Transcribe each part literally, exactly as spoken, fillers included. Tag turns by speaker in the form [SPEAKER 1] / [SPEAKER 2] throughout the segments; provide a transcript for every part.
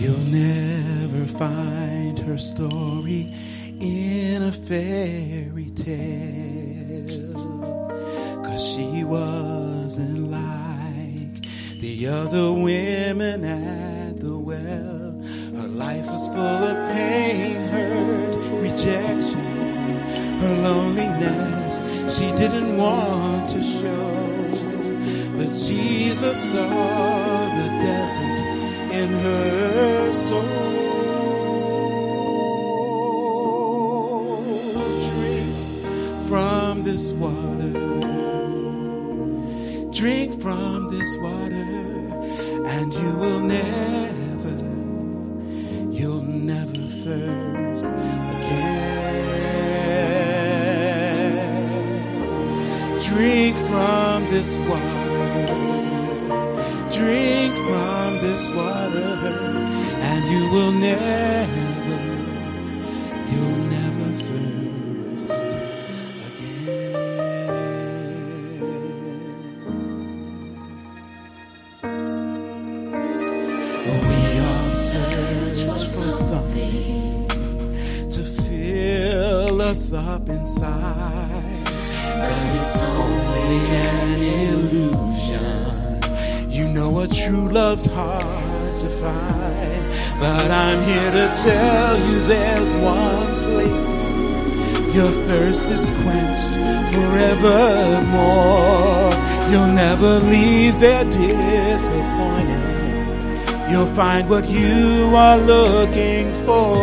[SPEAKER 1] You'll never find her story in a fairy tale, 'cause she wasn't like the other women at the well. Her life was full of pain, hurt, rejection, her loneliness she didn't want to show. But Jesus saw the desert in her soul. Drink from this water, drink from this water, and you will never, you'll never thirst again. Drink from this water, drink from this water, and you will never, you'll never thirst again. We all search for something to fill us up inside, but it's only an illusion. You know what true love's hard to find, but I'm here to tell you there's one place your thirst is quenched forevermore. You'll never leave there disappointed. You'll find what you are looking for.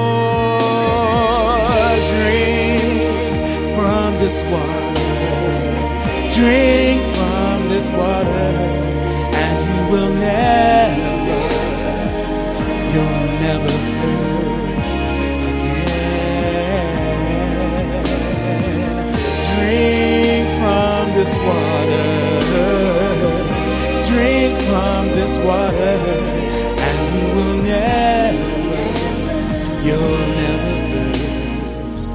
[SPEAKER 1] Drink from this water, drink from this water, will never, you'll never thirst again. Drink from this water, drink from this water, and you will never, you'll never thirst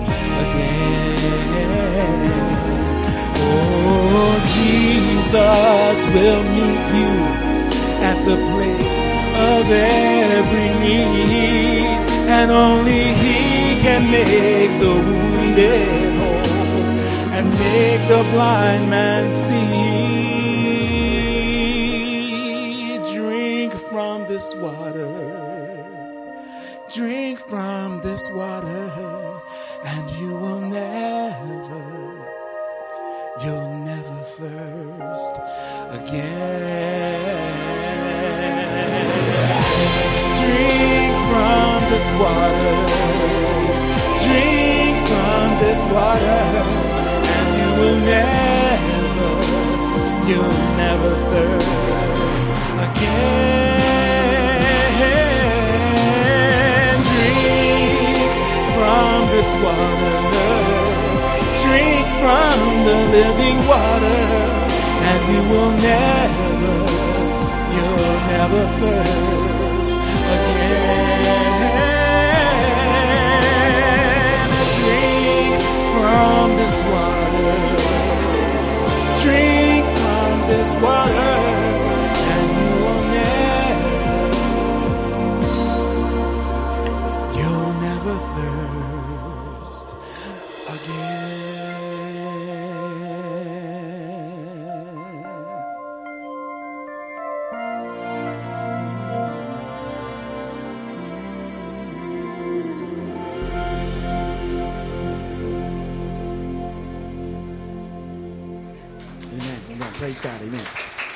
[SPEAKER 1] again. Oh, Jesus will meet you at the place of every need, and only He can make the wounded whole and make the blind man see. Drink from this water, drink from this water, and you will never, you'll never thirst again. Drink from this water, drink from this water, and you will never, you'll never thirst again. Drink from this water, drink from the living water, and you will never, you'll never thirst again. Drink from this water, drink from this water, and you will never, you'll never thirst Praise God, amen.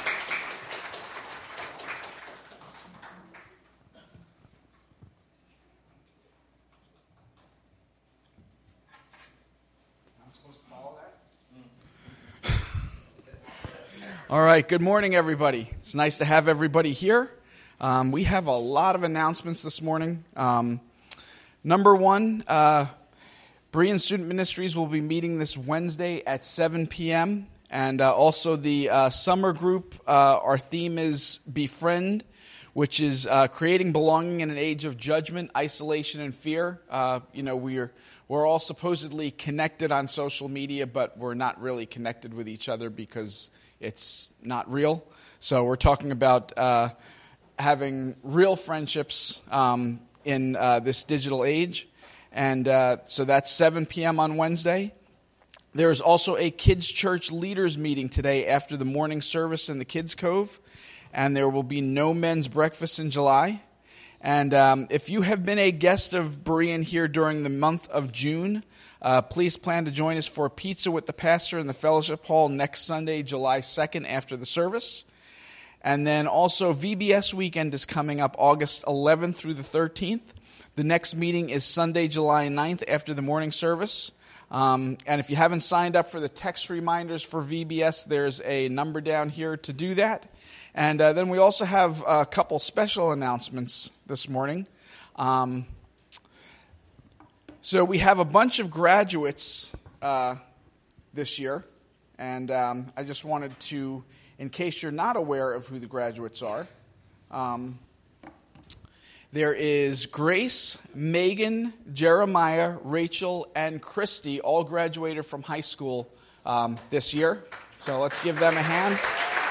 [SPEAKER 2] All right, good morning, everybody. It's nice to have everybody here. Um, we have a lot of announcements this morning. Um, number one, uh, Berean Student Ministries will be meeting this Wednesday at seven p.m., and uh, also the uh, summer group, uh, our theme is Befriend, which is uh, creating belonging in an age of judgment, isolation, and fear. Uh, you know, we're we're all supposedly connected on social media, but we're not really connected with each other because it's not real. So we're talking about uh, having real friendships um, in uh, this digital age. And uh, so that's seven p.m. on Wednesday. There's also a Kids Church Leaders meeting today after the morning service in the Kids Cove. And there will be no men's breakfast in July. And um, if you have been a guest of Berean here during the month of June, uh, please plan to join us for pizza with the pastor in the fellowship hall next Sunday, July second, after the service. And then also V B S weekend is coming up August eleventh through the thirteenth. The next meeting is Sunday, July ninth, after the morning service. Um, and if you haven't signed up for the text reminders for V B S, there's a number down here to do that. And uh, then we also have a couple special announcements this morning. Um, so we have a bunch of graduates uh, this year. And um, I just wanted to, in case you're not aware of who the graduates are, um, there is Grace, Megan, Jeremiah, Rachel, and Christy, all graduated from high school um, this year. So let's give them a hand.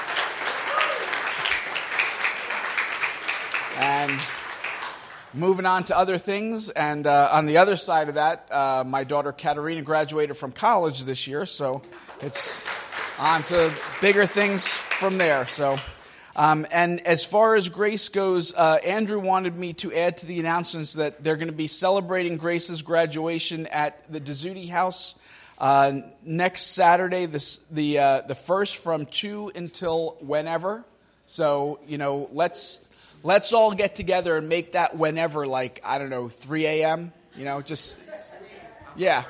[SPEAKER 2] And moving on to other things, and uh, on the other side of that, uh, my daughter Katerina graduated from college this year, so it's on to bigger things from there. So, um, and as far as Grace goes, uh, Andrew wanted me to add to the announcements that they're going to be celebrating Grace's graduation at the Dezzuti House uh, next Saturday, this, the uh, the first from two until whenever. So, you know, let's let's all get together and make that whenever, like, I don't know, three a.m., you know, just, yeah.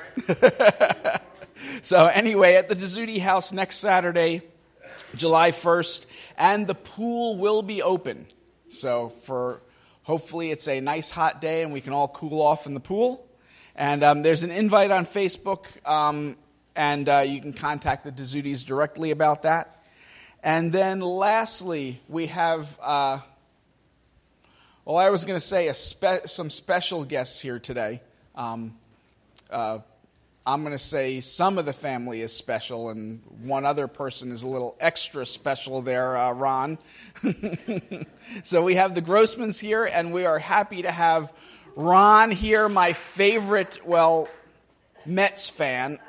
[SPEAKER 2] So anyway, at the Dezzuti House next Saturday, July first, and the pool will be open. So for, hopefully it's a nice hot day and we can all cool off in the pool. And um, there's an invite on Facebook, um, and uh, you can contact the Dezzutis directly about that. And then lastly, we have, uh, well, I was going to say a spe- some special guests here today. Um, uh, I'm going to say some of the family is special, and one other person is a little extra special there, uh, Ron. So we have the Grossmans here, and we are happy to have Ron here, my favorite, well, Mets fan.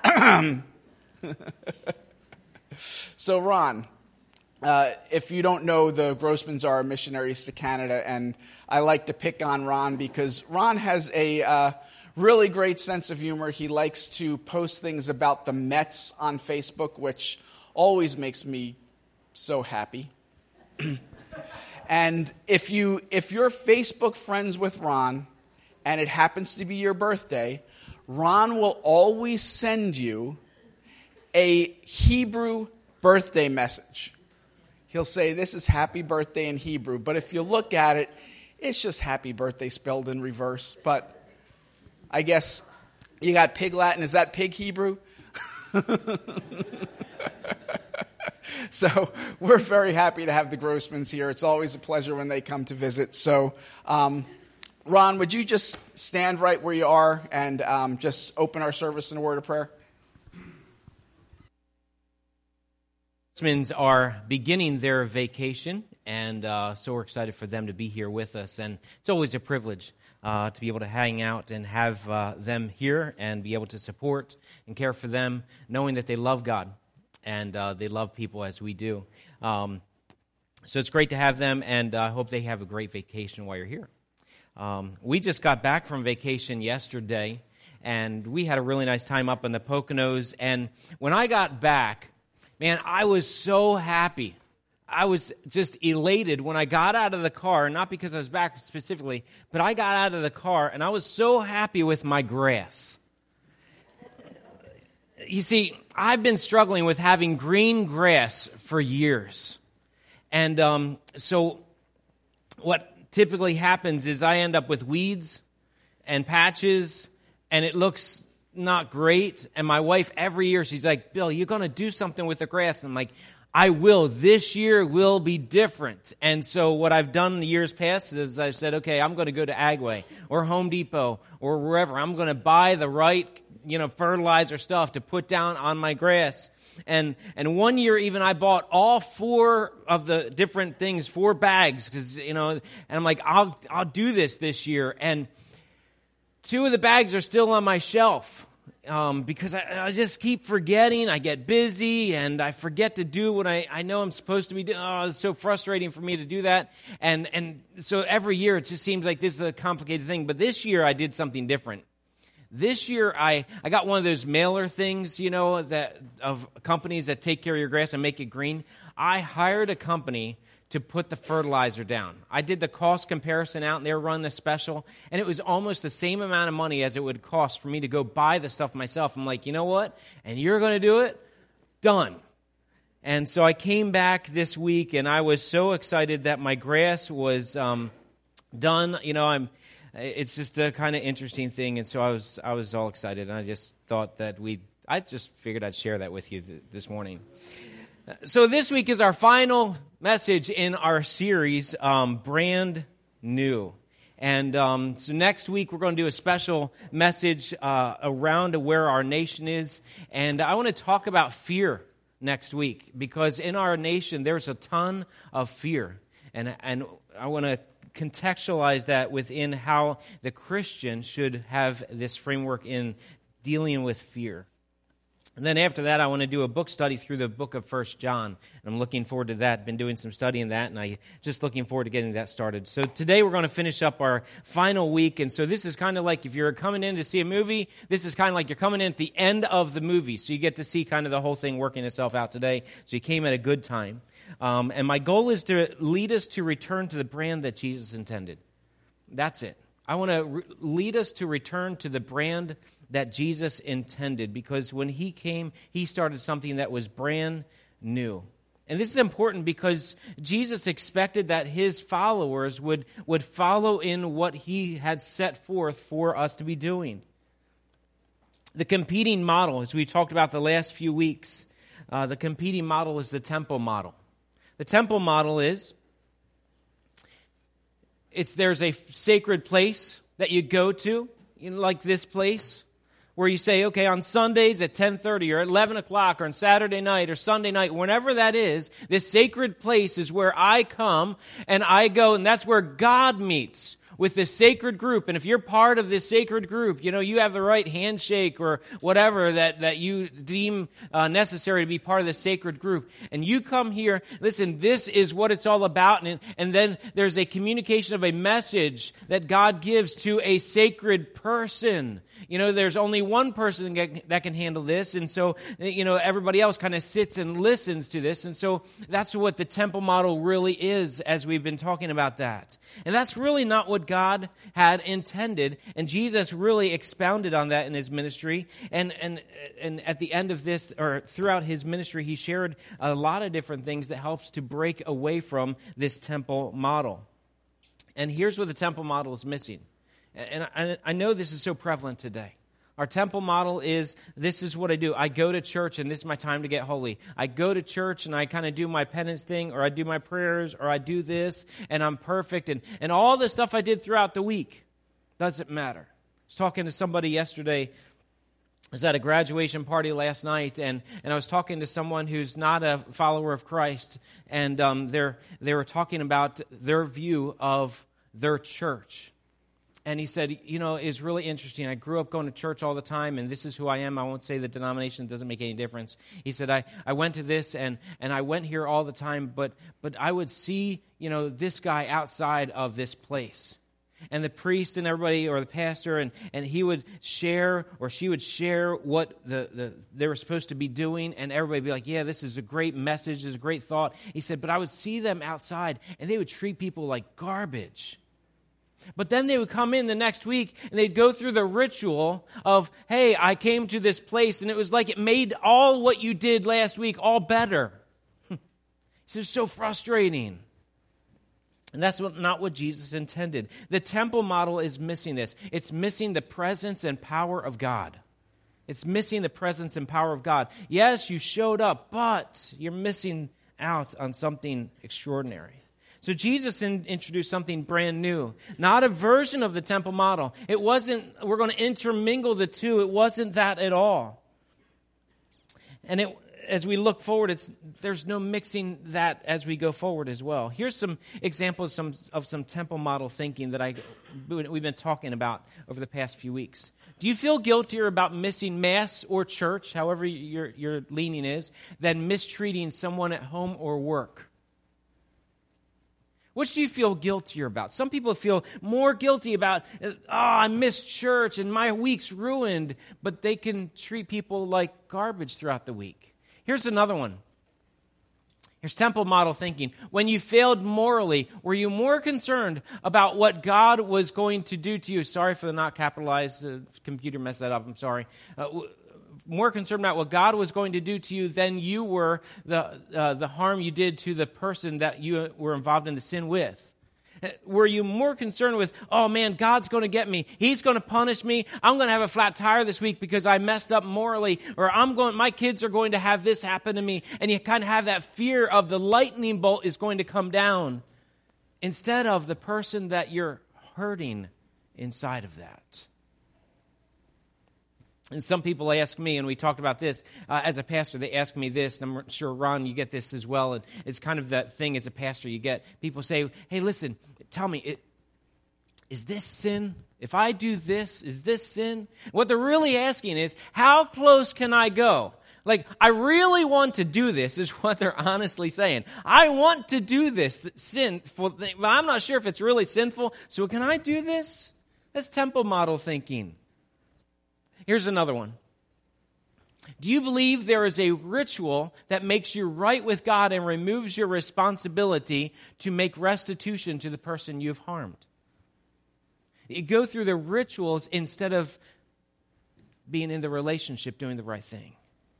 [SPEAKER 2] So, Ron, uh, if you don't know, the Grossmans are missionaries to Canada, and I like to pick on Ron because Ron has a uh, really great sense of humor. He likes to post things about the Mets on Facebook, which always makes me so happy. And if you if you're Facebook friends with Ron, and it happens to be your birthday, Ron will always send you a Hebrew birthday message. He'll say, this is happy birthday in Hebrew. But if you look at it, it's just happy birthday spelled in reverse. But I guess you got Pig Latin. Is that Pig Hebrew? So we're very happy to have the Grossmans here. It's always a pleasure when they come to visit. So, um, Ron, would you just stand right where you are and um, just open our service in a word of prayer?
[SPEAKER 3] Grossmans are beginning their vacation, and uh, so we're excited for them to be here with us. And it's always a privilege uh, to be able to hang out and have uh, them here and be able to support and care for them, knowing that they love God and uh, they love people as we do. Um, so it's great to have them, and I uh, hope they have a great vacation while you're here. Um, we just got back from vacation yesterday, and we had a really nice time up in the Poconos. And when I got back, man, I was so happy. I was just elated when I got out of the car, not because I was back specifically, but I got out of the car, and I was so happy with my grass. You see, I've been struggling with having green grass for years. And um, so what typically happens is I end up with weeds and patches, and it looks not great. And my wife, every year, she's like, Bill, you're going to do something with the grass. And I'm like, I will. This year will be different. And so what I've done in the years past is I've said, okay, I'm going to go to Agway or Home Depot or wherever. I'm going to buy the right, you know, fertilizer stuff to put down on my grass. And and one year even I bought all four of the different things, four bags, because, you know, and I'm like, I'll I'll do this this year. And two of the bags are still on my shelf. Um, because I, I just keep forgetting, I get busy, and I forget to do what I, I know I'm supposed to be doing. Oh, it's so frustrating for me to do that. And and so every year it just seems like this is a complicated thing. But this year I did something different. This year I, I got one of those mailer things, you know, that of companies that take care of your grass and make it green. I hired a company to put the fertilizer down. I did the cost comparison out, and they were running a special, and it was almost the same amount of money as it would cost for me to go buy the stuff myself. I'm like, you know what? And you're going to do it? Done. And so I came back this week, and I was so excited that my grass was um, done. You know, I'm. It's just a kind of interesting thing, and so I was I was all excited, and I just thought that we. I just figured I'd share that with you th- this morning. So this week is our final message in our series, um, Brand New. And um, so next week we're going to do a special message uh, around where our nation is. And I want to talk about fear next week, because in our nation there's a ton of fear. And, and I want to contextualize that within how the Christian should have this framework in dealing with fear. And then after that, I want to do a book study through the book of First John. And I'm looking forward to that. Been doing some study in that, and I'm just looking forward to getting that started. So today we're going to finish up our final week. And so this is kind of like if you're coming in to see a movie, this is kind of like you're coming in at the end of the movie. So you get to see kind of the whole thing working itself out today. So you came at a good time. Um, and my goal is to lead us to return to the brand that Jesus intended. That's it. I want to re- lead us to return to the brand that Jesus intended, because when he came, he started something that was brand new. And this is important because Jesus expected that his followers would, would follow in what he had set forth for us to be doing. The competing model, as we talked about the last few weeks, uh, the competing model is the temple model. The temple model is, it's there's a sacred place that you go to, you know, like this place, where you say, okay, on Sundays at ten thirty or eleven o'clock or on Saturday night or Sunday night, whenever that is, this sacred place is where I come and I go, and that's where God meets with this sacred group. And if you're part of this sacred group, you know, you have the right handshake or whatever that, that you deem uh, necessary to be part of this sacred group. And you come here, listen, this is what it's all about. And, and then there's a communication of a message that God gives to a sacred person. You know, there's only one person that can handle this, and so, you know, everybody else kind of sits and listens to this, and so that's what the temple model really is, as we've been talking about that. And that's really not what God had intended, and Jesus really expounded on that in his ministry, and and and at the end of this, or throughout his ministry, he shared a lot of different things that helps to break away from this temple model. And here's where the temple model is missing. And I know this is so prevalent today. Our temple model is, this is what I do. I go to church, and this is my time to get holy. I go to church, and I kind of do my penance thing, or I do my prayers, or I do this, and I'm perfect. And, and all the stuff I did throughout the week doesn't matter. I was talking to somebody yesterday. I was at a graduation party last night, and, and I was talking to someone who's not a follower of Christ, and um, they're, they were talking about their view of their church. And he said, you know, it's really interesting. I grew up going to church all the time, and this is who I am. I won't say the denomination, doesn't make any difference. He said, I, I went to this, and, and I went here all the time, but but I would see, you know, this guy outside of this place. And the priest and everybody, or the pastor, and, and he would share, or she would share what the, the they were supposed to be doing, and everybody would be like, yeah, this is a great message, this is a great thought. He said, but I would see them outside, and they would treat people like garbage. But then they would come in the next week and they'd go through the ritual of, hey, I came to this place, and it was like it made all what you did last week all better. It's so frustrating. And that's what, not what Jesus intended. The temple model is missing this. It's missing the presence and power of God. It's missing the presence and power of God. Yes, you showed up, but you're missing out on something extraordinary. So Jesus in, introduced something brand new, not a version of the temple model. It wasn't, we're going to intermingle the two. It wasn't that at all. And it as we look forward, it's there's no mixing that as we go forward as well. Here's some examples some, of some temple model thinking that I we've been talking about over the past few weeks. Do you feel guiltier about missing Mass or church, however your, your leaning is, than mistreating someone at home or work? Which do you feel guiltier about? Some people feel more guilty about, oh, I missed church and my week's ruined, but they can treat people like garbage throughout the week. Here's another one. Here's temple model thinking. When you failed morally, were you more concerned about what God was going to do to you? Sorry for the not capitalized uh, computer messed that up. I'm sorry. Uh, more concerned about what God was going to do to you than you were the uh, the harm you did to the person that you were involved in the sin with. Were you more concerned with, oh man, God's going to get me. He's going to punish me. I'm going to have a flat tire this week because I messed up morally. Or I'm going, my kids are going to have this happen to me. And you kind of have that fear of the lightning bolt is going to come down instead of the person that you're hurting inside of that. And some people ask me, and we talked about this, uh, as a pastor, they ask me this, and I'm sure, Ron, you get this as well, and it's kind of that thing as a pastor you get. People say, hey, listen, tell me, it, is this sin? If I do this, is this sin? What they're really asking is, how close can I go? Like, I really want to do this, is what they're honestly saying. I want to do this sin, but I'm not sure if it's really sinful, so can I do this? That's temple model thinking. Here's another one. Do you believe there is a ritual that makes you right with God and removes your responsibility to make restitution to the person you've harmed? You go through the rituals instead of being in the relationship, doing the right thing.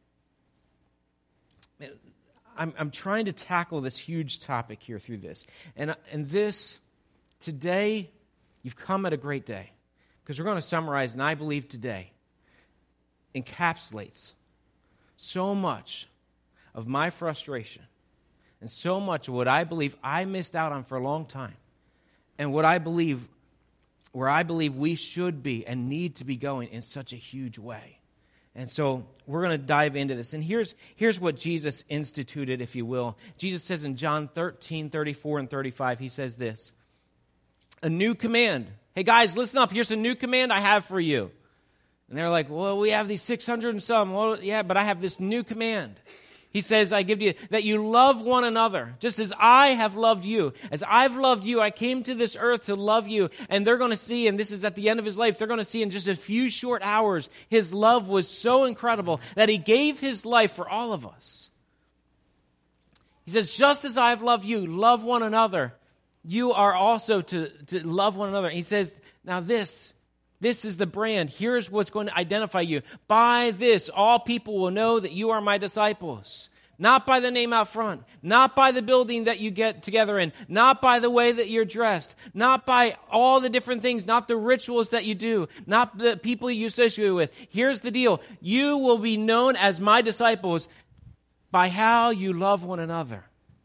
[SPEAKER 3] I'm, I'm trying to tackle this huge topic here through this. And, and this, today, you've come at a great day. Because we're going to summarize, and I believe today encapsulates so much of my frustration and so much of what I believe I missed out on for a long time and what I believe, where I believe we should be and need to be going in such a huge way. And so we're going to dive into this. And here's, here's what Jesus instituted, if you will. Jesus says in John thirteen, thirty-four and thirty-five, he says this, a new command. Hey guys, listen up. Here's a new command I have for you. And they're like, well, we have these six hundred and some. Well, yeah, but I have this new command. He says, I give you that you love one another, just as I have loved you. As I've loved you, I came to this earth to love you. And they're going to see, and this is at the end of his life, they're going to see in just a few short hours, his love was so incredible that he gave his life for all of us. He says, just as I've loved you, love one another. You are also to, to love one another. He says, now this, this is the brand. Here's what's going to identify you. By this, all people will know that you are my disciples. Not by the name out front. Not by the building that you get together in. Not by the way that you're dressed. Not by all the different things. Not the rituals that you do. Not the people you associate with. Here's the deal. You will be known as my disciples by how you love one another.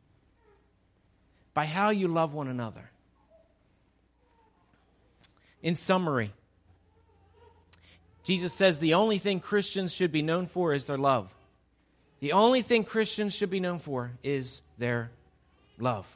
[SPEAKER 3] By how you love one another. In summary, Jesus says the only thing Christians should be known for is their love. The only thing Christians should be known for is their love.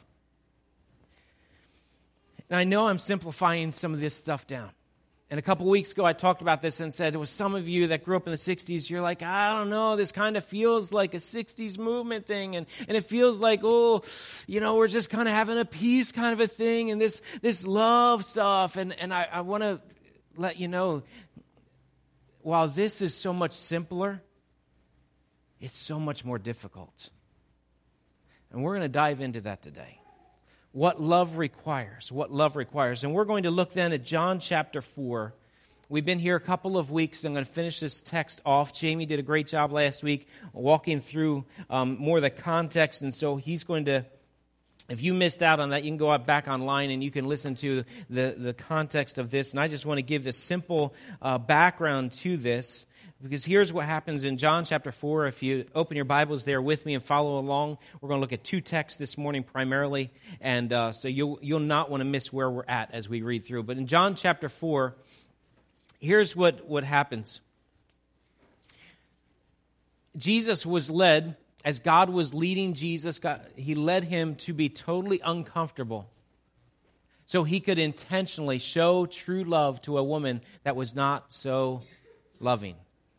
[SPEAKER 3] And I know I'm simplifying some of this stuff down. And a couple weeks ago, I talked about this and said, with some of you that grew up in the sixties, you're like, I don't know, this kind of feels like a sixties movement thing. And, and it feels like, oh, you know, we're just kind of having a peace kind of a thing and this, this love stuff. And, and I, I want to let you know, while this is so much simpler, it's so much more difficult. And we're going to dive into that today. What love requires, what love requires. And we're going to look then at John chapter four. We've been here a couple of weeks. I'm going to finish this text off. Jamie did a great job last week walking through um, more of the context. And so he's going to, if you missed out on that, you can go back online and you can listen to the, the context of this. And I just want to give this simple uh, background to this. Because here's what happens in John chapter four. If you open your Bibles there with me and follow along, we're going to look at two texts this morning primarily. And uh, so you'll, you'll not want to miss where we're at as we read through. But in John chapter four, here's what, what happens. Jesus was led, as God was leading Jesus, God, he led him to be totally uncomfortable so he could intentionally show true love to a woman that was not so loving.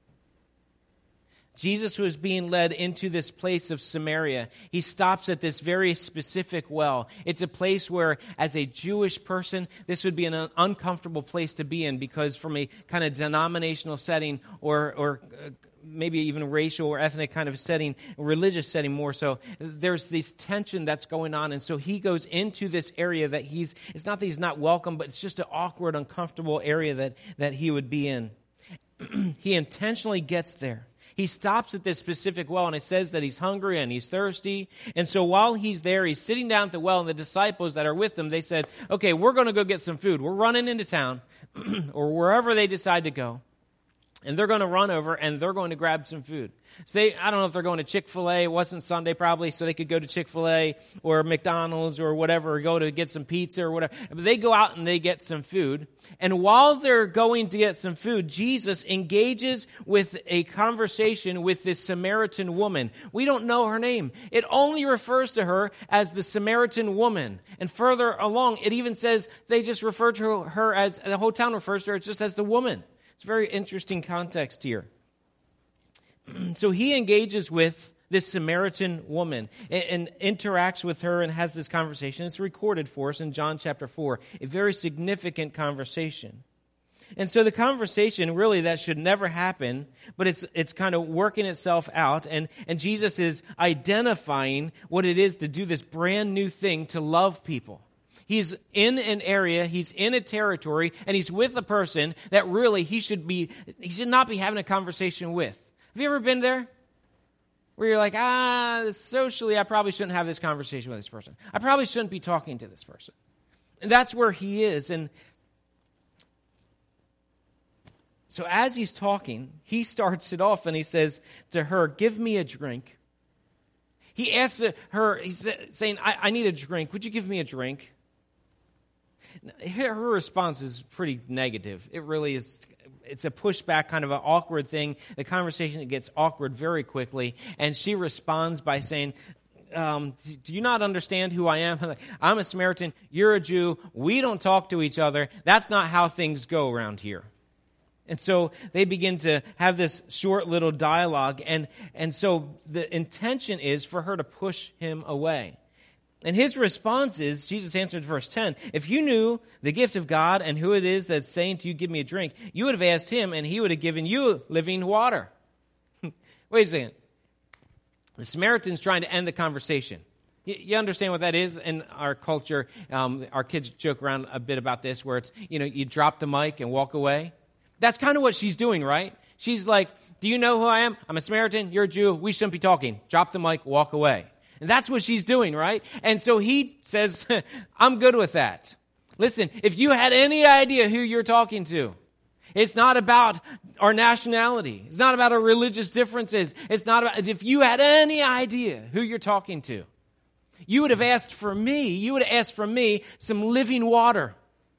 [SPEAKER 3] Jesus was being led into this place of Samaria. He stops at this very specific well. It's a place where, as a Jewish person, this would be an uncomfortable place to be in, because from a kind of denominational setting or or uh, maybe even racial or ethnic kind of setting, religious setting more so, there's this tension that's going on. And so he goes into this area that he's, it's not that he's not welcome, but it's just an awkward, uncomfortable area that, that he would be in. He intentionally gets there. He stops at this specific well, and it says that he's hungry and he's thirsty. And so while he's there, he's sitting down at the well, and the disciples that are with him, they said, okay, we're going to go get some food. We're running into town or wherever they decide to go. And they're going to run over, and they're going to grab some food. Say, I don't know if they're going to Chick-fil-A. It wasn't Sunday probably, so they could go to Chick-fil-A or McDonald's or whatever, or go to get some pizza or whatever. But they go out and they get some food. And while they're going to get some food, Jesus engages with a conversation with this Samaritan woman. We don't know her name. It only refers to her as the Samaritan woman. And further along, it even says they just refer to her as, the whole town refers to her just as the woman. It's a very interesting context here. So he engages with this Samaritan woman and, and interacts with her and has this conversation. It's recorded for us in John chapter four, a very significant conversation. And so the conversation, really, that should never happen, but it's it's kind of working itself out, and, and Jesus is identifying what it is to do this brand new thing to love people. He's in an area, he's in a territory, and he's with a person that really he should be, he should not be having a conversation with. Have you ever been there? Where you're like, ah, socially, I probably shouldn't have this conversation with this person. I probably shouldn't be talking to this person. And that's where he is. And so as he's talking, he starts it off and he says to her, give me a drink. He asks her, he's saying, I, I need a drink. Would you give me a drink? Her response is pretty negative. It really is. It's a pushback, kind of an awkward thing. The conversation gets awkward very quickly, and she responds by saying, um, do you not understand who I am? I'm a Samaritan. You're a Jew. We don't talk to each other. That's not how things go around here. And so they begin to have this short little dialogue, and, and so the intention is for her to push him away. And his response is, Jesus answered verse ten, if you knew the gift of God and who it is that's saying to you, give me a drink, you would have asked him and he would have given you living water. Wait a second. The Samaritan's trying to end the conversation. You, you understand what that is in our culture? Um, our kids joke around a bit about this, where it's, you know, you drop the mic and walk away. That's kind of what she's doing, right? She's like, do you know who I am? I'm a Samaritan. You're a Jew. We shouldn't be talking. Drop the mic, walk away. And that's what she's doing, right? And so he says, I'm good with that. Listen, if you had any idea who you're talking to, it's not about our nationality. It's not about our religious differences. It's not about, if you had any idea who you're talking to, you would have asked for me, you would have asked for me some living water.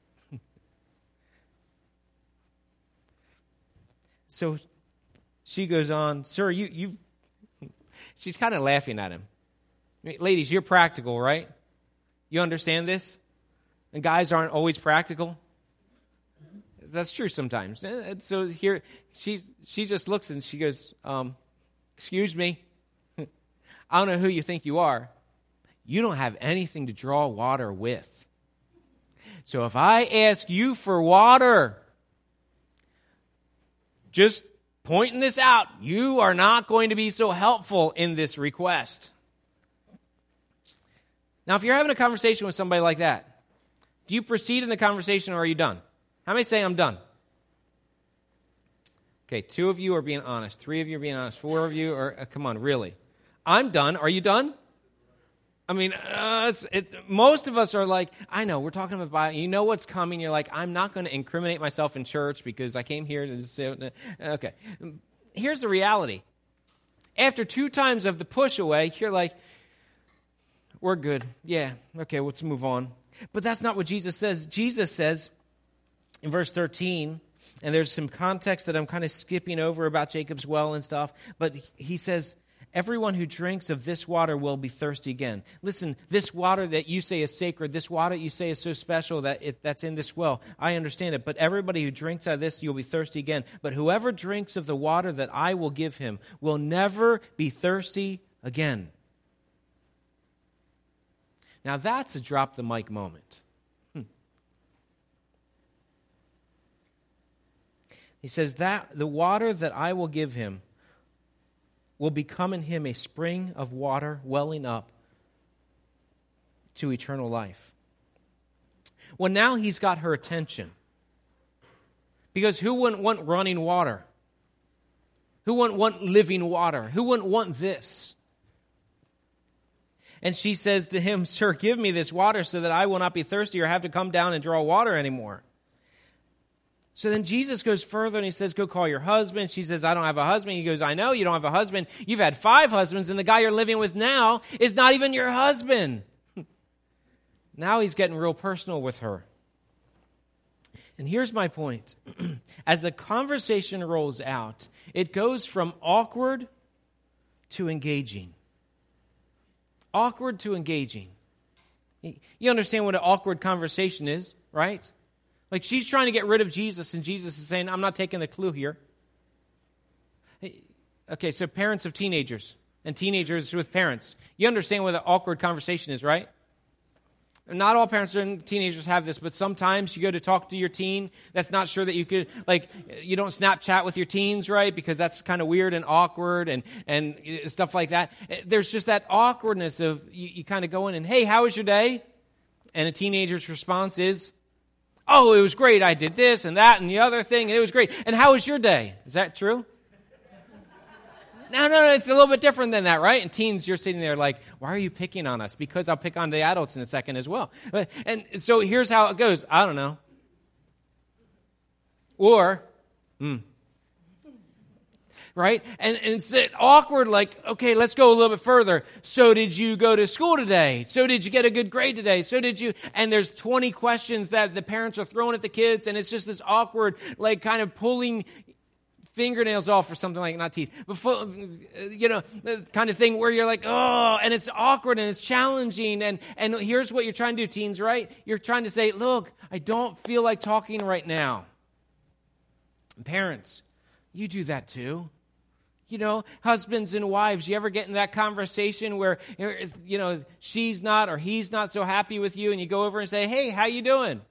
[SPEAKER 3] So she goes on, sir, you, you, she's kind of laughing at him. Ladies, you're practical, right? You understand this? And guys aren't always practical. That's true sometimes. And so here, she she just looks and she goes, um, excuse me, I don't know who you think you are. You don't have anything to draw water with. So if I ask you for water, just pointing this out, you are not going to be so helpful in this request. Now, if you're having a conversation with somebody like that, do you proceed in the conversation or are you done? How many say I'm done? Okay, two of you are being honest. Three of you are being honest. Four of you are, uh, come on, really. I'm done. Are you done? I mean, uh, it's, it, most of us are like, I know, we're talking about, you know what's coming. You're like, I'm not going to incriminate myself in church because I came here to say, okay. Here's the reality. After two times of the push away, you're like, we're good. Yeah, okay, let's move on. But that's not what Jesus says. Jesus says in verse thirteen, And there's some context that I'm kind of skipping over about Jacob's well and stuff. But he says, everyone who drinks of this water will be thirsty again. Listen, this water that you say is sacred, this water that you say is so special that it, that's in this well, I understand it. But everybody who drinks out of this, you'll be thirsty again. But whoever drinks of the water that I will give him will never be thirsty again. Now that's a drop the mic moment. Hmm. He says that the water that I will give him will become in him a spring of water welling up to eternal life. Well, now he's got her attention. Because who wouldn't want running water? Who wouldn't want living water? Who wouldn't want this? And she says to him, "Sir, give me this water so that I will not be thirsty or have to come down and draw water anymore." So then Jesus goes further and he says, "Go call your husband." She says, "I don't have a husband." He goes, "I know you don't have a husband. You've had five husbands, and the guy you're living with now is not even your husband." Now he's getting real personal with her. And here's my point. As the conversation rolls out, it goes from awkward to engaging. Awkward to engaging. You understand what an awkward conversation is, right? Like she's trying to get rid of Jesus, and Jesus is saying, "I'm not taking the clue here." Okay, so parents of teenagers and teenagers with parents. You understand what an awkward conversation is, right? Not all parents and teenagers have this, but sometimes you go to talk to your teen that's not sure that you could, like, you don't Snapchat with your teens, right? Because that's kind of weird and awkward and, and stuff like that. There's just that awkwardness of you, you kind of go in and, "Hey, how was your day?" And a teenager's response is, "Oh, it was great. I did this and that and the other thing, and it was great. And how was your day?" Is that true? No, no, no, it's a little bit different than that, right? And teens, you're sitting there like, "Why are you picking on us?" Because I'll pick on the adults in a second as well. And so here's how it goes. I don't know. Or, hmm. Right? And, and it's awkward, like, okay, let's go a little bit further. "So did you go to school today? So did you get a good grade today? So did you..." And there's twenty questions that the parents are throwing at the kids, and it's just this awkward, like, kind of pulling fingernails off or something, like, not teeth, but full, you know, kind of thing where you're like, oh, and it's awkward and it's challenging. And, and here's what you're trying to do, teens, right? You're trying to say, "Look, I don't feel like talking right now." And parents, you do that too. You know, husbands and wives, you ever get in that conversation where, you know, she's not or he's not so happy with you, and you go over and say, "Hey, how you doing?"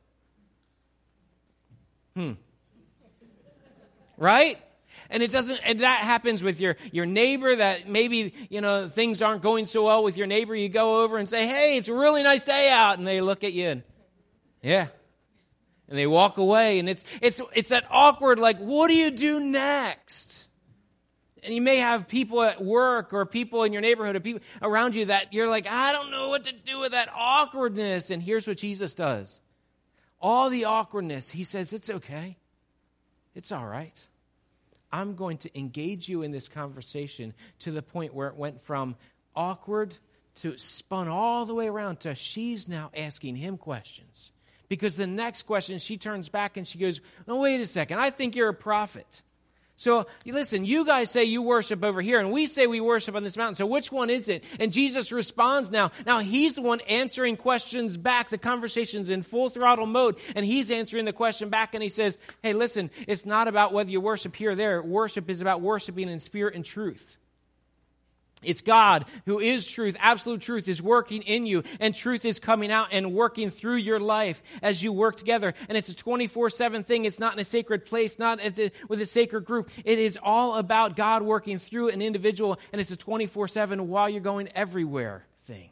[SPEAKER 3] Hmm. Right? And it doesn't, and that happens with your, your neighbor that maybe, you know, things aren't going so well with your neighbor. You go over and say, "Hey, it's a really nice day out." And they look at you and, yeah. And they walk away, and it's, it's, it's that awkward, like, what do you do next? And you may have people at work or people in your neighborhood or people around you that you're like, "I don't know what to do with that awkwardness." And here's what Jesus does. All the awkwardness, he says, "It's okay. It's all right. I'm going to engage you in this conversation," to the point where it went from awkward to spun all the way around to she's now asking him questions. Because the next question, she turns back and she goes, "Oh, wait a second. I think you're a prophet. So, listen, you guys say you worship over here, and we say we worship on this mountain. So which one is it?" And Jesus responds now. Now, he's the one answering questions back. The conversation's in full throttle mode, and he's answering the question back, and he says, "Hey, listen, it's not about whether you worship here or there. Worship is about worshiping in spirit and truth. It's God who is truth. Absolute truth is working in you, and truth is coming out and working through your life as you work together. And it's a twenty-four seven thing. It's not in a sacred place, not at the, with a sacred group. It is all about God working through an individual, and it's a twenty-four seven while you're going everywhere thing."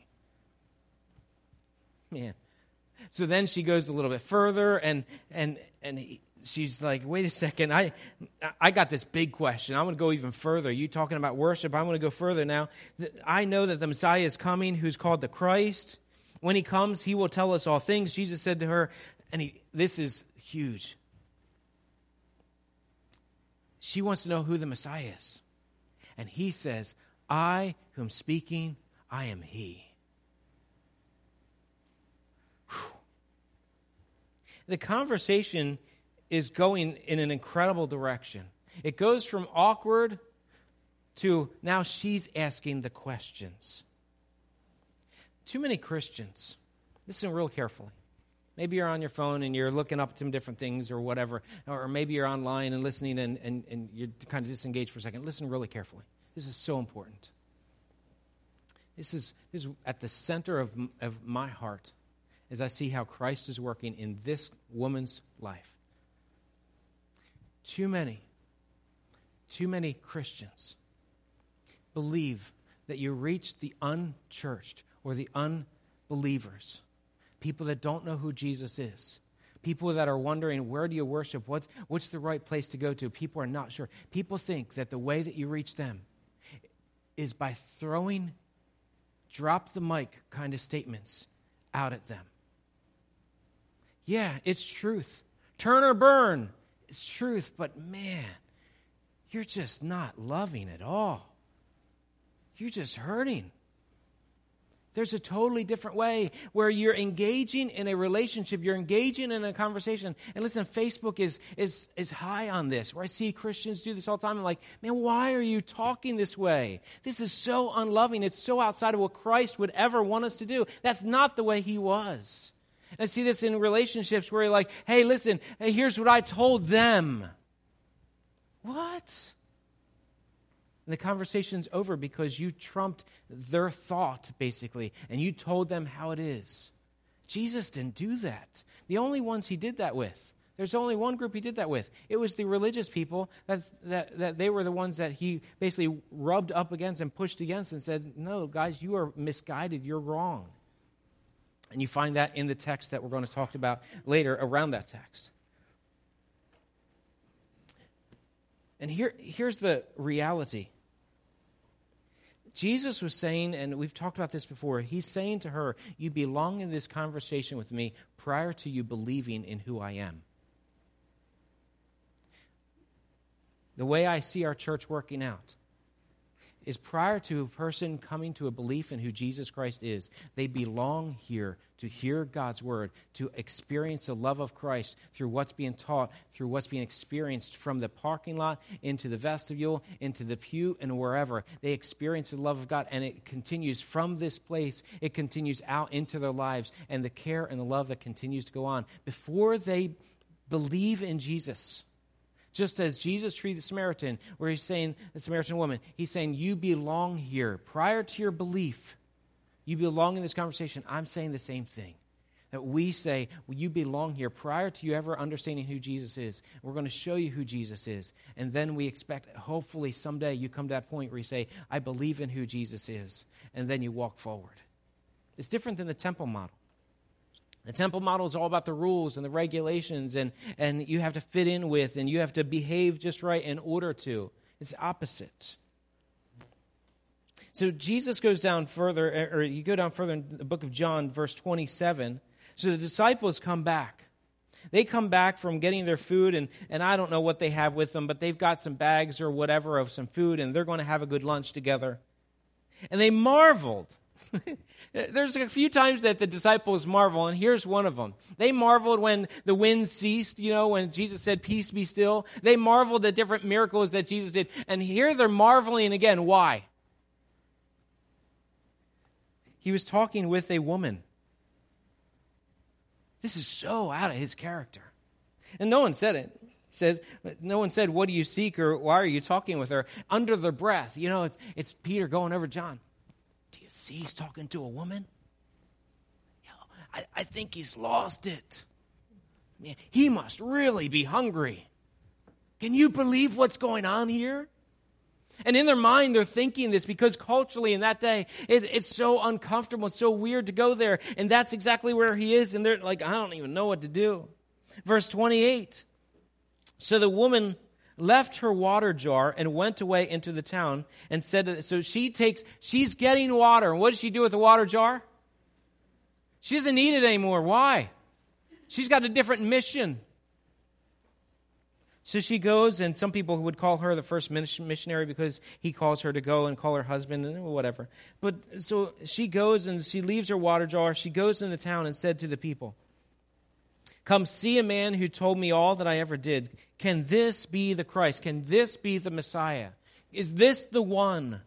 [SPEAKER 3] Man. So then she goes a little bit further, and and and he, she's like, "Wait a second, I I got this big question. I'm going to go even further. You talking about worship, I'm going to go further now. I know that the Messiah is coming, who's called the Christ. When he comes, he will tell us all things." Jesus said to her, and he, this is huge. She wants to know who the Messiah is. And he says, "I who am speaking, I am he." Whew. The conversation is going in an incredible direction. It goes from awkward to now she's asking the questions. Too many Christians, listen real carefully. Maybe you're on your phone and you're looking up some different things or whatever, or maybe you're online and listening and, and, and you're kind of disengaged for a second. Listen really carefully. This is so important. This is, this is at the center of, of my heart as I see how Christ is working in this woman's life. Too many, too many Christians believe that you reach the unchurched or the unbelievers, people that don't know who Jesus is, people that are wondering, where do you worship? What's, what's the right place to go to? People are not sure. People think that the way that you reach them is by throwing drop the mic kind of statements out at them. Yeah, it's truth. Turn or burn. It's truth, but man, you're just not loving at all. You're just hurting. There's a totally different way where you're engaging in a relationship, you're engaging in a conversation. And listen, Facebook is is is high on this, where I see Christians do this all the time. I'm like, man, why are you talking this way? This is so unloving. It's so outside of what Christ would ever want us to do. That's not the way he was. And I see this in relationships where you're like, hey, listen, hey, here's what I told them. What? And the conversation's over because you trumped their thought, basically, and you told them how it is. Jesus didn't do that. The only ones he did that with, there's only one group he did that with. It was the religious people, that, that, that they were the ones that he basically rubbed up against and pushed against and said, no, guys, you are misguided, you're wrong. And you find that in the text that we're going to talk about later around that text. And here, here's the reality. Jesus was saying, and we've talked about this before, he's saying to her, you belong in this conversation with me prior to you believing in who I am. The way I see our church working out is prior to a person coming to a belief in who Jesus Christ is, they belong here to hear God's word, to experience the love of Christ through what's being taught, through what's being experienced from the parking lot into the vestibule, into the pew, and wherever. They experience the love of God, and it continues from this place. It continues out into their lives, and the care and the love that continues to go on before they believe in Jesus. Just as Jesus treated the Samaritan, where he's saying, the Samaritan woman, he's saying, you belong here. Prior to your belief, you belong in this conversation. I'm saying the same thing. That we say, well, you belong here prior to you ever understanding who Jesus is. We're going to show you who Jesus is. And then we expect, hopefully someday you come to that point where you say, I believe in who Jesus is. And then you walk forward. It's different than the temple model. The temple model is all about the rules and the regulations, and, and you have to fit in with, and you have to behave just right in order to. It's opposite. So Jesus goes down further, or you go down further in the book of John, verse twenty-seven. So the disciples come back. They come back from getting their food, and, and I don't know what they have with them, but they've got some bags or whatever of some food, and they're going to have a good lunch together. And they marveled. There's a few times that the disciples marvel, and here's one of them. They marveled when the wind ceased, you know, when Jesus said, peace be still. They marveled at different miracles that Jesus did. And here they're marveling again. Why? He was talking with a woman. This is so out of his character. And no one said it. He says, no one said, what do you seek, or why are you talking with her? Under their breath. You know, it's, it's Peter going over John. Do you see he's talking to a woman? You know, I, I think he's lost it. Man, he must really be hungry. Can you believe what's going on here? And in their mind, they're thinking this because culturally in that day, it, it's so uncomfortable. It's so weird to go there. And that's exactly where he is. And they're like, I don't even know what to do. Verse twenty-eight. So the woman left her water jar and went away into the town and said, to, so she takes, she's getting water. And what does she do with the water jar? She doesn't need it anymore. Why? She's got a different mission. So she goes, and some people would call her the first missionary because he calls her to go and call her husband and whatever. But so she goes and she leaves her water jar. She goes in the town and said to the people, Come see a man who told me all that I ever did. Can this be the Christ? Can this be the Messiah? Is this the one?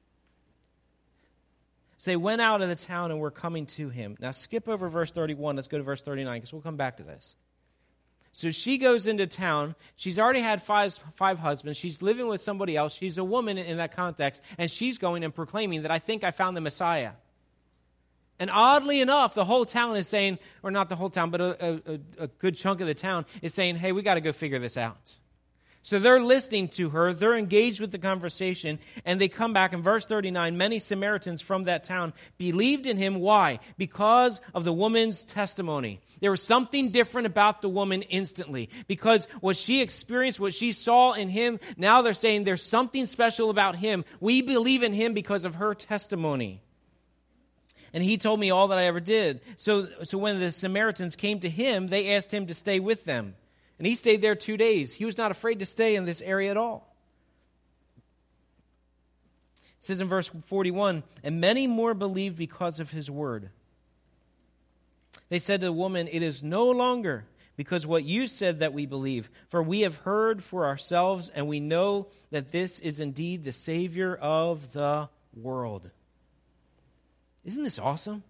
[SPEAKER 3] So they went out of the town and were coming to him. Now skip over verse thirty-one. Let's go to verse thirty-nine because we'll come back to this. So she goes into town. She's already had five, five husbands. She's living with somebody else. She's a woman in that context. And she's going and proclaiming that I think I found the Messiah. And oddly enough, the whole town is saying, or not the whole town, but a, a, a good chunk of the town is saying, hey, we got to go figure this out. So they're listening to her. They're engaged with the conversation. And they come back in verse thirty-nine. Many Samaritans from that town believed in him. Why? Because of the woman's testimony. There was something different about the woman instantly. Because what she experienced, what she saw in him, now they're saying there's something special about him. We believe in him because of her testimony. And he told me all that I ever did. So, so when the Samaritans came to him, they asked him to stay with them. And he stayed there two days. He was not afraid to stay in this area at all. It says in verse forty-one, and many more believed because of his word. They said to the woman, it is no longer because what you said that we believe, for we have heard for ourselves, and we know that this is indeed the Savior of the world. Isn't this awesome?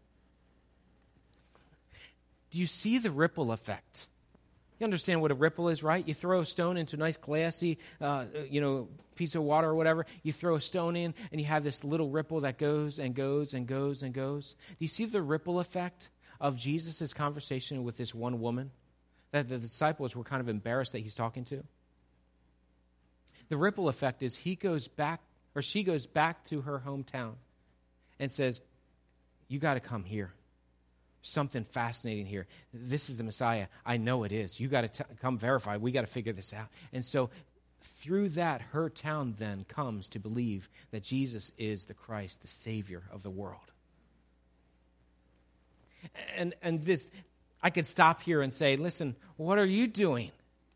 [SPEAKER 3] Do you see the ripple effect? You understand what a ripple is, right? You throw a stone into a nice glassy, uh, you know, piece of water or whatever. You throw a stone in, and you have this little ripple that goes and goes and goes and goes. Do you see the ripple effect of Jesus' conversation with this one woman that the disciples were kind of embarrassed that he's talking to? The ripple effect is he goes back, or she goes back to her hometown and says, you got to come here. Something fascinating here. This is the Messiah. I know it is. You got to come verify. We got to figure this out. And so through that, her town then comes to believe that Jesus is the Christ, the Savior of the world. And and this, I could stop here and say, listen, what are you doing?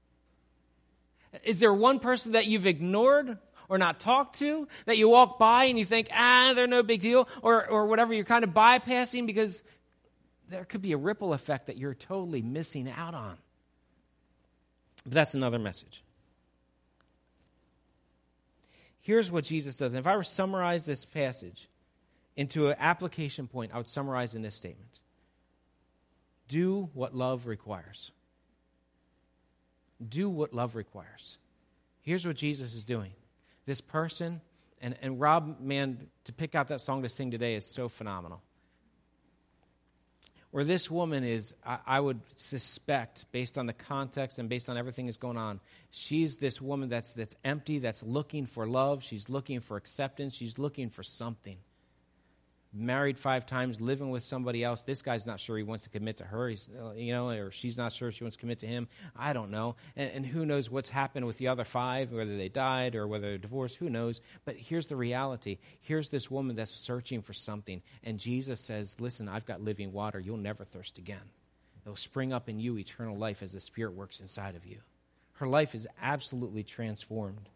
[SPEAKER 3] Is there one person that you've ignored or not talked to, that you walk by and you think, ah, they're no big deal, or or whatever, you're kind of bypassing because there could be a ripple effect that you're totally missing out on. But that's another message. Here's what Jesus does. And if I were to summarize this passage into an application point, I would summarize in this statement. Do what love requires. Do what love requires. Here's what Jesus is doing. This person, and, and Rob, man, to pick out that song to sing today is so phenomenal. Where this woman is, I, I would suspect, based on the context and based on everything that's going on, she's this woman that's that's empty, that's looking for love. She's looking for acceptance. She's looking for something. Married five times, living with somebody else. This guy's not sure he wants to commit to her, He's, you know, or she's not sure she wants to commit to him. I don't know. And, and who knows what's happened with the other five, whether they died or whether they're divorced, who knows. But here's the reality. Here's this woman that's searching for something. And Jesus says, listen, I've got living water. You'll never thirst again. It'll spring up in you eternal life as the Spirit works inside of you. Her life is absolutely transformed.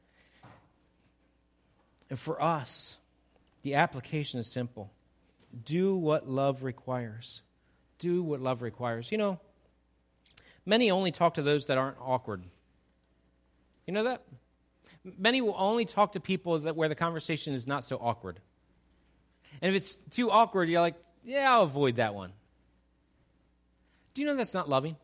[SPEAKER 3] And for us, the application is simple. Do what love requires. Do what love requires. You know, many only talk to those that aren't awkward. You know that? Many will only talk to people that where the conversation is not so awkward. And if it's too awkward, you're like, yeah, I'll avoid that one. Do you know that's not loving?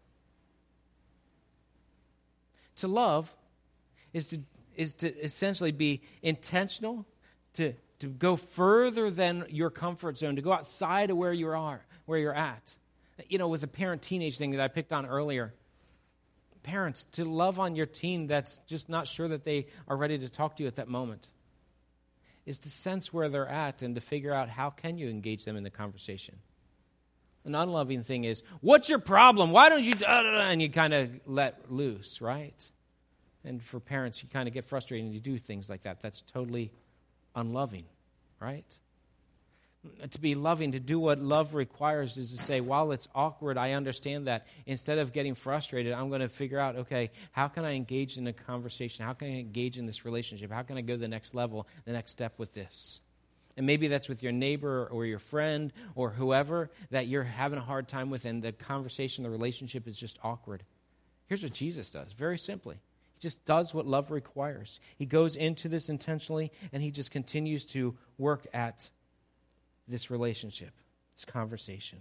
[SPEAKER 3] To love is to is to essentially be intentional, to to go further than your comfort zone, to go outside of where you are, where you're at. You know, with the parent-teenage thing that I picked on earlier, parents, to love on your teen that's just not sure that they are ready to talk to you at that moment, is to sense where they're at and to figure out how can you engage them in the conversation. An unloving thing is, what's your problem? Why don't you, da, da, da, and you kind of let loose, right? And for parents, you kind of get frustrated and you do things like that. That's totally unloving, right? To be loving, to do what love requires is to say, while it's awkward, I understand that. Instead of getting frustrated, I'm going to figure out, okay, how can I engage in a conversation? How can I engage in this relationship? How can I go to the next level, the next step with this? And maybe that's with your neighbor or your friend or whoever that you're having a hard time with, and the conversation, the relationship is just awkward. Here's what Jesus does, very simply. He just does what love requires. He goes into this intentionally, and he just continues to work at this relationship, this conversation.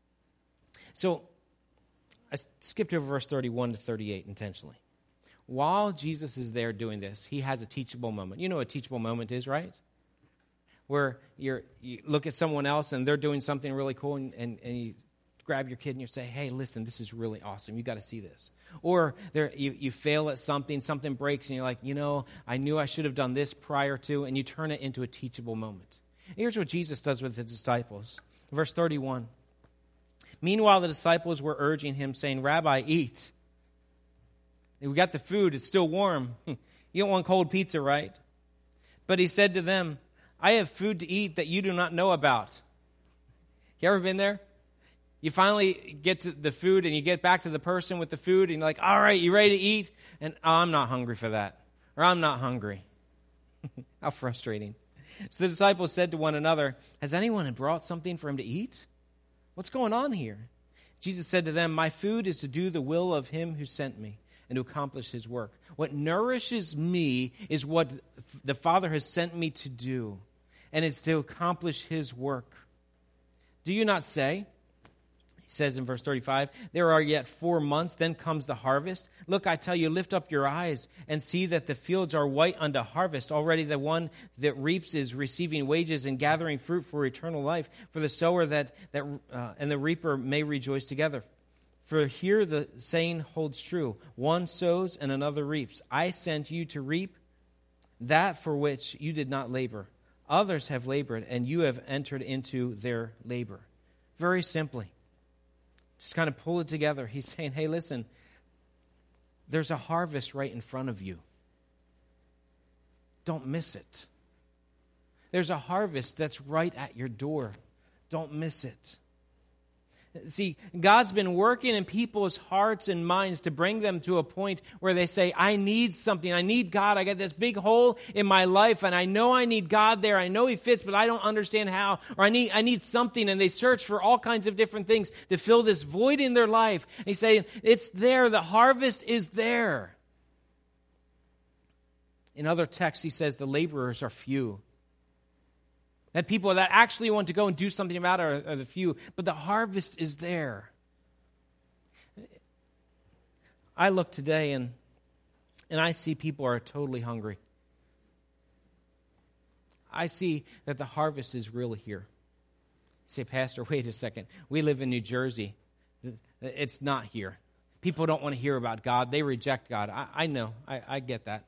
[SPEAKER 3] So I skipped over verse thirty-one to thirty-eight intentionally. While Jesus is there doing this, he has a teachable moment. You know what a teachable moment is, right? Where you're, you look at someone else and they're doing something really cool, and, and, and you grab your kid and you say, hey, listen, this is really awesome. You got to see this. Or there, you, you fail at something, something breaks, and you're like, you know, I knew I should have done this prior to, and you turn it into a teachable moment. Here's what Jesus does with his disciples. Verse thirty-one. Meanwhile, the disciples were urging him, saying, Rabbi, eat. We got the food. It's still warm. You don't want cold pizza, right? But he said to them, I have food to eat that you do not know about. You ever been there? You finally get to the food and you get back to the person with the food and you're like, all right, you ready to eat? And oh, I'm not hungry for that. Or I'm not hungry. How frustrating. So the disciples said to one another, has anyone brought something for him to eat? What's going on here? Jesus said to them, my food is to do the will of him who sent me and to accomplish his work. What nourishes me is what the Father has sent me to do, and it's to accomplish his work. Do you not say, he says in verse thirty-five, there are yet four months, then comes the harvest. Look, I tell you, lift up your eyes and see that the fields are white unto harvest. Already the one that reaps is receiving wages and gathering fruit for eternal life. For the sower that, that uh, and the reaper may rejoice together. For here the saying holds true, one sows and another reaps. I sent you to reap that for which you did not labor. Others have labored, and you have entered into their labor. Very simply, just kind of pull it together. He's saying, hey, listen, there's a harvest right in front of you. Don't miss it. There's a harvest that's right at your door. Don't miss it. See, God's been working in people's hearts and minds to bring them to a point where they say, I need something. I need God. I got this big hole in my life, and I know I need God there. I know he fits, but I don't understand how. Or I need I need something, and they search for all kinds of different things to fill this void in their life. And he's saying, it's there. The harvest is there. In other texts, he says the laborers are few. That people that actually want to go and do something about it are, are the few, but the harvest is there. I look today and and I see people are totally hungry. I see that the harvest is really here. You say, Pastor, wait a second. We live in New Jersey. It's not here. People don't want to hear about God. They reject God. I, I know. I, I get that.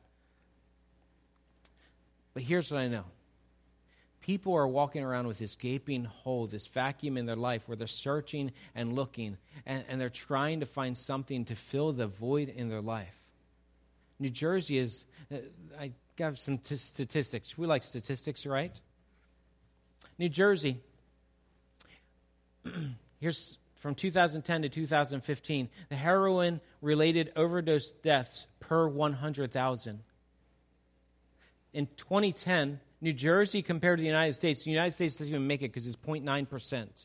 [SPEAKER 3] But here's what I know. People are walking around with this gaping hole, this vacuum in their life where they're searching and looking, and, and they're trying to find something to fill the void in their life. New Jersey is, uh, I got some t- statistics. We like statistics, right? New Jersey, here's from two thousand ten to two thousand fifteen, the heroin-related overdose deaths per one hundred thousand. In twenty ten, New Jersey compared to the United States, the United States doesn't even make it because it's zero point nine percent.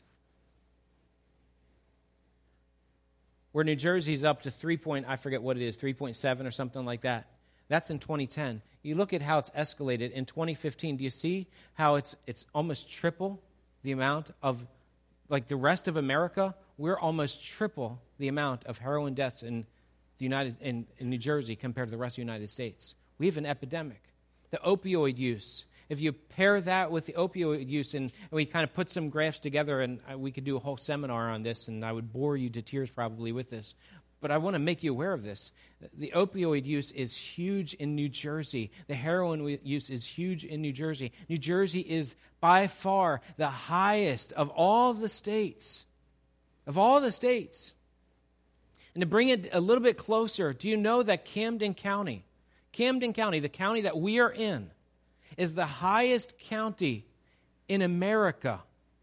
[SPEAKER 3] Where New Jersey's up to three point, I forget what it is, three point seven or something like that. That's in twenty ten. You look at how it's escalated in twenty fifteen. Do you see how it's it's almost triple the amount of, like the rest of America? We're almost triple the amount of heroin deaths in the United in, in New Jersey compared to the rest of the United States. We have an epidemic. The opioid use. If you pair that with the opioid use, and we kind of put some graphs together, and we could do a whole seminar on this, and I would bore you to tears probably with this. But I want to make you aware of this. The opioid use is huge in New Jersey. The heroin use is huge in New Jersey. New Jersey is by far the highest of all the states. Of all the states. And to bring it a little bit closer, do you know that Camden County, Camden County, the county that we are in, is the highest county in America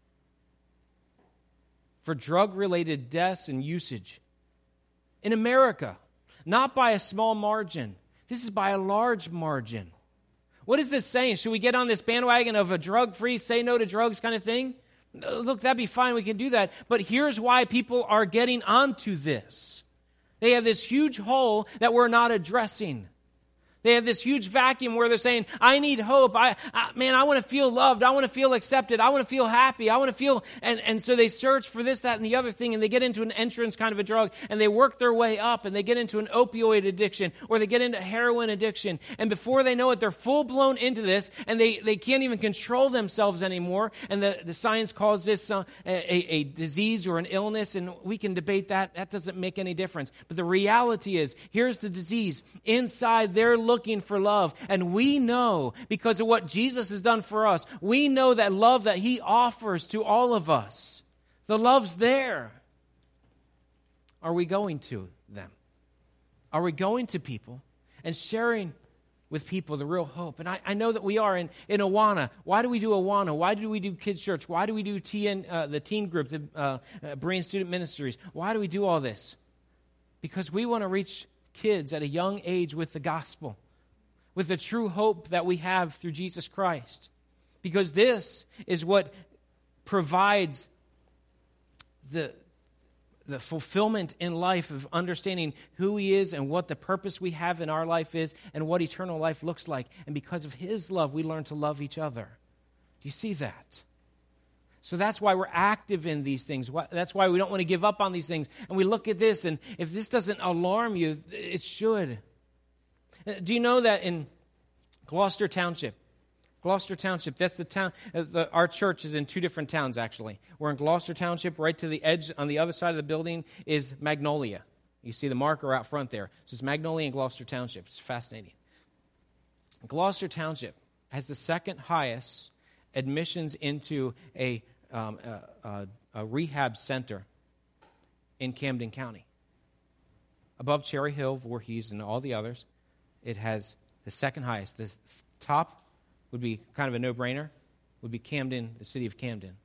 [SPEAKER 3] for drug-related deaths and usage. In America, not by a small margin. This is by a large margin. What is this saying? Should we get on this bandwagon of a drug-free, say no to drugs kind of thing? Look, that'd be fine. We can do that. But here's why people are getting onto this. They have this huge hole that we're not addressing. They have this huge vacuum where they're saying, I need hope. I, I man, I want to feel loved. I want to feel accepted. I want to feel happy. I want to feel, and, and so they search for this, that, and the other thing, and they get into an entrance kind of a drug, and they work their way up, and they get into an opioid addiction, or they get into heroin addiction, and before they know it, they're full-blown into this, and they, they can't even control themselves anymore, and the, the science calls this uh, a, a disease or an illness, and we can debate that. That doesn't make any difference. But the reality is, here's the disease. Inside, they're looking looking for love. And we know, because of what Jesus has done for us, we know that love that he offers to all of us. The love's there. Are we going to them? Are we going to people and sharing with people the real hope? And I, I know that we are in, in Awana. Why do we do Awana? Why do we do Kids Church? Why do we do T N, uh, the teen group, the uh, uh, Berean Student Ministries? Why do we do all this? Because we want to reach kids at a young age with the gospel, with the true hope that we have through Jesus Christ. Because this is what provides the, the fulfillment in life of understanding who he is and what the purpose we have in our life is and what eternal life looks like. And because of his love, we learn to love each other. Do you see that? So that's why we're active in these things. That's why we don't want to give up on these things. And we look at this, and if this doesn't alarm you, it should. Do you know that in Gloucester Township, Gloucester Township, that's the town, the, our church is in two different towns, actually. We're in Gloucester Township. Right to the edge, on the other side of the building, is Magnolia. You see the marker out front there. So it's Magnolia and Gloucester Township. It's fascinating. Gloucester Township has the second highest admissions into a, um, a, a, a rehab center in Camden County. Above Cherry Hill, Voorhees, and all the others, it has the second highest. The top would be kind of a no-brainer, would be Camden, the city of Camden.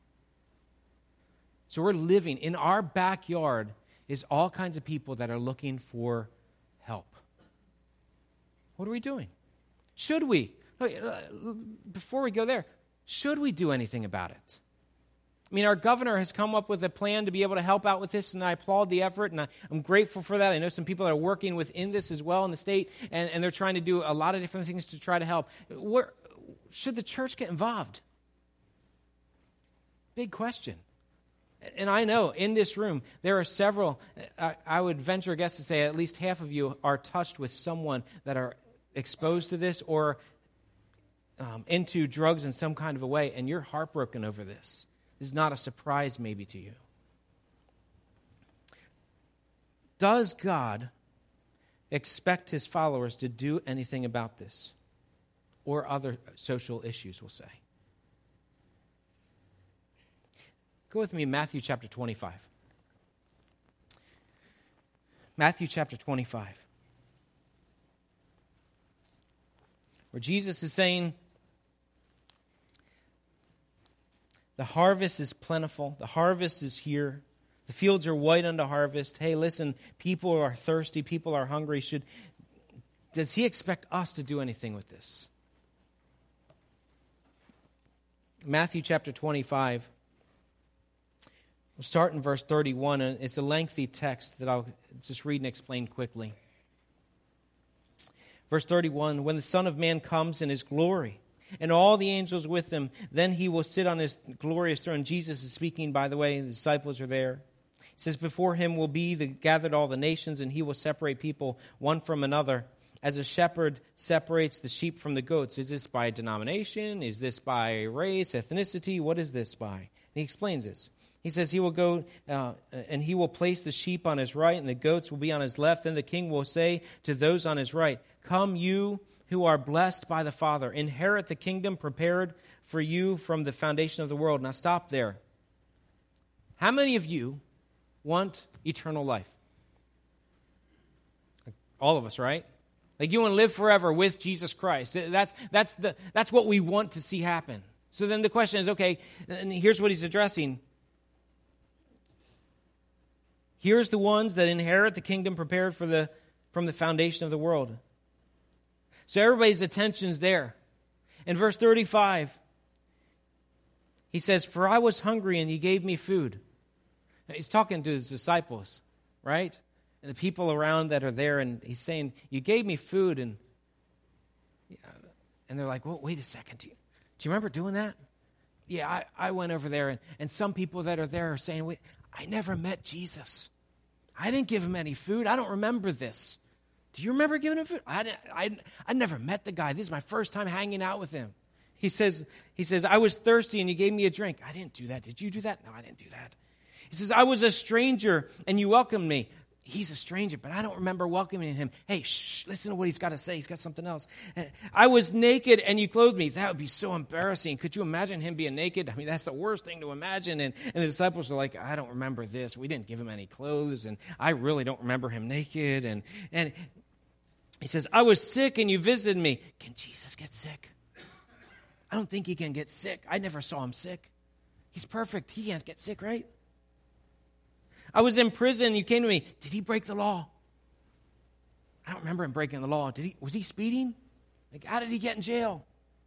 [SPEAKER 3] So we're living, in our backyard is all kinds of people that are looking for help. What are we doing? Should we? Before we go there, should we do anything about it? I mean, our governor has come up with a plan to be able to help out with this, and I applaud the effort, and I, I'm grateful for that. I know some people that are working within this as well in the state, and, and they're trying to do a lot of different things to try to help. Where, should the church get involved? Big question. And I know in this room, there are several, I, I would venture a guess to say at least half of you are touched with someone that are exposed to this or um, into drugs in some kind of a way, and you're heartbroken over this. This is not a surprise maybe to you. Does God expect his followers to do anything about this or other social issues, we'll say? Go with me in Matthew chapter twenty-five. Matthew chapter twenty-five. Where Jesus is saying, the harvest is plentiful. The harvest is here. The fields are white unto harvest. Hey, listen, people are thirsty. People are hungry. Should Does he expect us to do anything with this? Matthew chapter twenty-five. We'll start in verse thirty-one. And it's a lengthy text that I'll just read and explain quickly. Verse thirty-one, when the Son of Man comes in his glory, and all the angels with him, then he will sit on his glorious throne. Jesus is speaking, by the way, the disciples are there. He says, before him will be the, gathered all the nations, and he will separate people one from another, as a shepherd separates the sheep from the goats. Is this by denomination? Is this by race, ethnicity? What is this by? And he explains this. He says he will go uh, and he will place the sheep on his right and the goats will be on his left. Then the king will say to those on his right, come you who are blessed by the Father, inherit the kingdom prepared for you from the foundation of the world. Now stop there. How many of you want eternal life? All of us, right? Like you want to live forever with Jesus Christ. That's, that's, the, that's what we want to see happen. So then the question is, okay, and here's what he's addressing. Here's the ones that inherit the kingdom prepared for the from the foundation of the world. So everybody's attention's there. In verse thirty-five, he says, "For I was hungry and you gave me food." Now, he's talking to his disciples, right? And the people around that are there, and he's saying, "You gave me food," and and they're like, "Well, wait a second. Do you, do you remember doing that?" "Yeah, I, I went over there." And, and some people that are there are saying, "Wait, I never met Jesus. I didn't give him any food. I don't remember this. Do you remember giving him food?" I, didn't, I, I never met the guy. This is my first time hanging out with him. He says, he says, "I was thirsty and you gave me a drink." "I didn't do that. Did you do that?" "No, I didn't do that." He says, "I was a stranger and you welcomed me." He's a stranger, but I don't remember welcoming him. Hey, shh, listen to what he's got to say. He's got something else. "I was naked and you clothed me." That would be so embarrassing. Could you imagine him being naked? I mean, that's the worst thing to imagine. And, and the disciples are like, "I don't remember this. We didn't give him any clothes, and I really don't remember him naked." And, and he says, "I was sick and you visited me." Can Jesus get sick? I don't think he can get sick. I never saw him sick. He's perfect. He can't get sick, right? "I was in prison, you came to me." Did he break the law? I don't remember him breaking the law. Did he? Was he speeding? Like, how did he get in jail?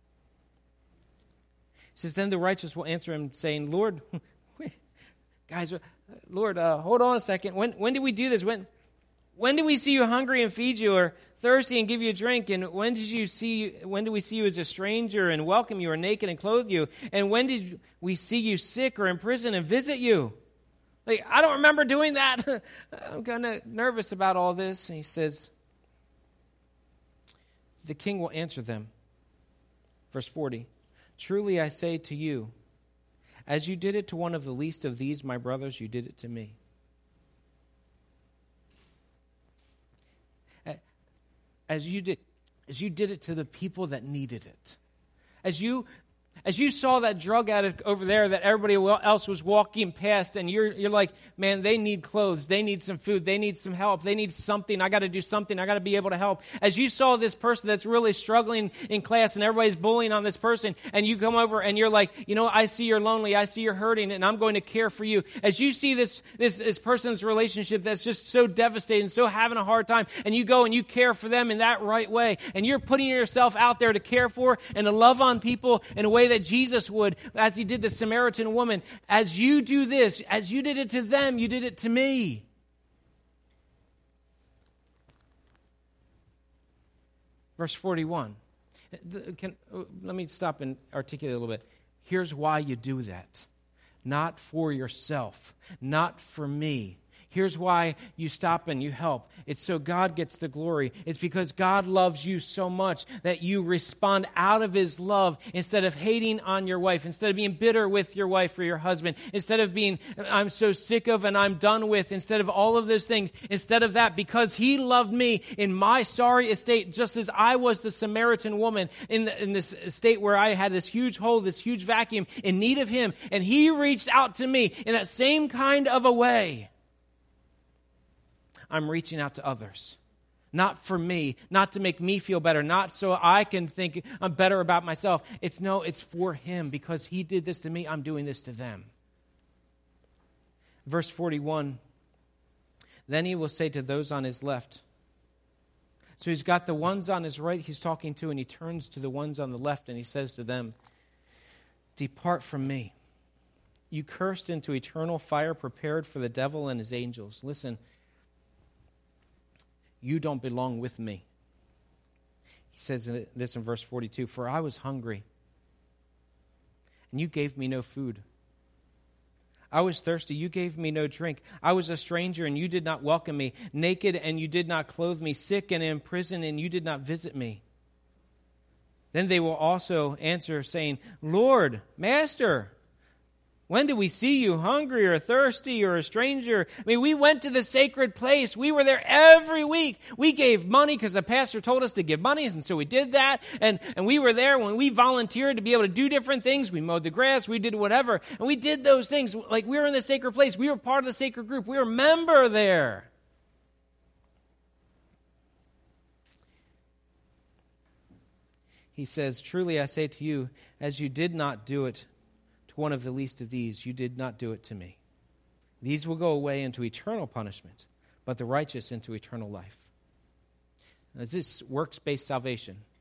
[SPEAKER 3] He says, "Then the righteous will answer him, saying, Lord," guys, Lord, uh, hold on a second. When when did we do this? When when did we see you hungry and feed you, or thirsty and give you a drink? And when did you see? When did we see you as a stranger and welcome you, or naked and clothe you? And when did we see you sick or in prison and visit you? Like, I don't remember doing that. I'm kind of nervous about all this. And he says, the king will answer them. Verse forty, "Truly I say to you, as you did it to one of the least of these, my brothers, you did it to me." As you did, as you did it to the people that needed it. As you As you saw that drug addict over there that everybody else was walking past, and you're you're like, "Man, they need clothes, they need some food, they need some help, they need something, I got to do something, I got to be able to help." As you saw this person that's really struggling in class and everybody's bullying on this person, and you come over and you're like, "You know, I see you're lonely, I see you're hurting, and I'm going to care for you." As you see this, this, this person's relationship that's just so devastating, so having a hard time, and you go and you care for them in that right way, and you're putting yourself out there to care for and to love on people in a way that Jesus would, as he did the Samaritan woman. As you do this, as you did it to them, you did it to me. Verse forty-one. Can, let me stop and articulate a little bit. Here's why you do that. Not for yourself, not for me. Here's why you stop and you help. It's so God gets the glory. It's because God loves you so much that you respond out of his love instead of hating on your wife, instead of being bitter with your wife or your husband, instead of being, "I'm so sick of and I'm done with," instead of all of those things. Instead of that, because he loved me in my sorry estate, just as I was the Samaritan woman in, the, in this state where I had this huge hole, this huge vacuum in need of him. And he reached out to me in that same kind of a way. I'm reaching out to others. Not for me, not to make me feel better, not so I can think I'm better about myself. It's no, it's for him. Because he did this to me, I'm doing this to them. Verse forty-one, "Then he will say to those on his left." So he's got the ones on his right he's talking to, and he turns to the ones on the left and he says to them, "Depart from me, you cursed, into eternal fire prepared for the devil and his angels." Listen, you don't belong with me. He says this in verse forty-two, "For I was hungry, and you gave me no food. I was thirsty, you gave me no drink. I was a stranger, and you did not welcome me. Naked, and you did not clothe me. Sick and in prison, and you did not visit me." Then they will also answer, saying, "Lord, Master, when did we see you hungry or thirsty or a stranger?" I mean, we went to the sacred place. We were there every week. We gave money because the pastor told us to give money, and so we did that. And, and we were there when we volunteered to be able to do different things. We mowed the grass. We did whatever. And we did those things. Like, we were in the sacred place. We were part of the sacred group. We were a member there. He says, "Truly I say to you, as you did not do it to one of the least of these, you did not do it to me. These will go away into eternal punishment, but the righteous into eternal life." Now, this is works-based salvation.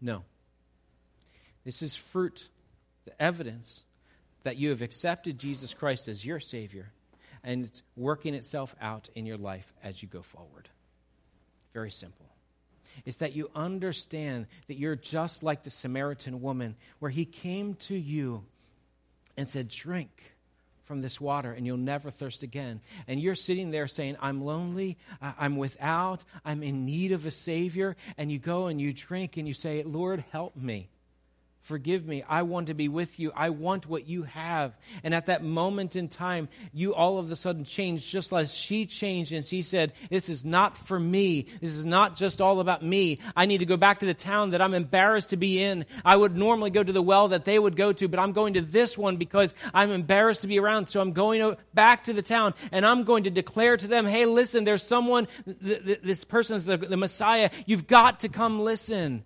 [SPEAKER 3] No. This is fruit, the evidence that you have accepted Jesus Christ as your Savior, and it's working itself out in your life as you go forward. Very simple. It's that you understand that you're just like the Samaritan woman, where he came to you and said, drink from this water and you'll never thirst again. And you're sitting there saying, I'm lonely, I'm without, I'm in need of a Savior. And you go and you drink and you say, Lord, help me. Forgive me. I want to be with you. I want what you have. And at that moment in time, you all of a sudden changed, just as she changed. And she said, this is not for me. This is not just all about me. I need to go back to the town that I'm embarrassed to be in. I would normally go to the well that they would go to, but I'm going to this one because I'm embarrassed to be around. So I'm going back to the town, and I'm going to declare to them, hey, listen, there's someone, th- th- this person's the, the Messiah. You've got to come listen.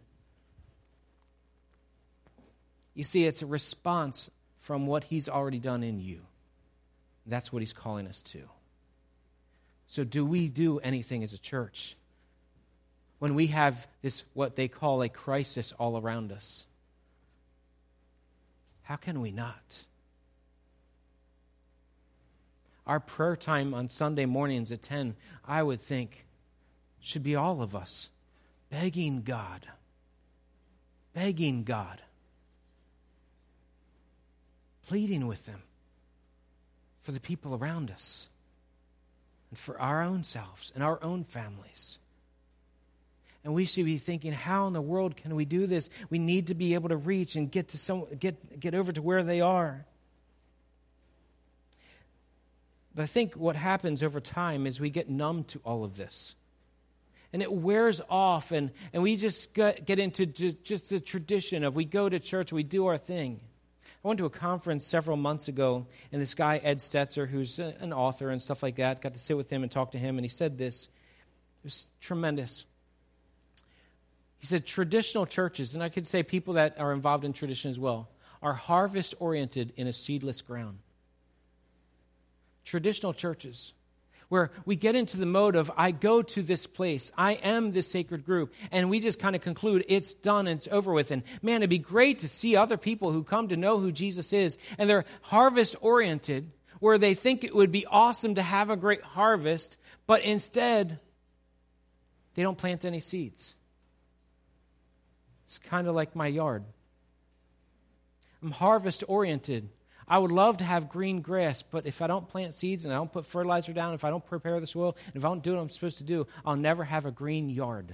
[SPEAKER 3] You see, it's a response from what he's already done in you. That's what he's calling us to. So do we do anything as a church when we have this, what they call a crisis all around us? How can we not? Our prayer time on Sunday mornings at ten, I would think, should be all of us begging God, begging God, pleading with them for the people around us and for our own selves and our own families. And we should be thinking, how in the world can we do this? We need to be able to reach and get to some get get over to where they are. But I think what happens over time is we get numb to all of this. And it wears off, and, and we just get, get into just the tradition of we go to church, we do our thing. I went to a conference several months ago, and this guy, Ed Stetzer, who's an author and stuff like that, got to sit with him and talk to him, and he said this. It was tremendous. He said traditional churches, and I could say people that are involved in tradition as well, are harvest-oriented in a seedless ground. Traditional churches, where we get into the mode of, I go to this place, I am this sacred group, and we just kind of conclude it's done and it's over with. And man, it'd be great to see other people who come to know who Jesus is, and they're harvest-oriented, where they think it would be awesome to have a great harvest, but instead, they don't plant any seeds. It's kind of like my yard. I'm harvest-oriented. I would love to have green grass, but if I don't plant seeds and I don't put fertilizer down, if I don't prepare the soil, and if I don't do what I'm supposed to do, I'll never have a green yard.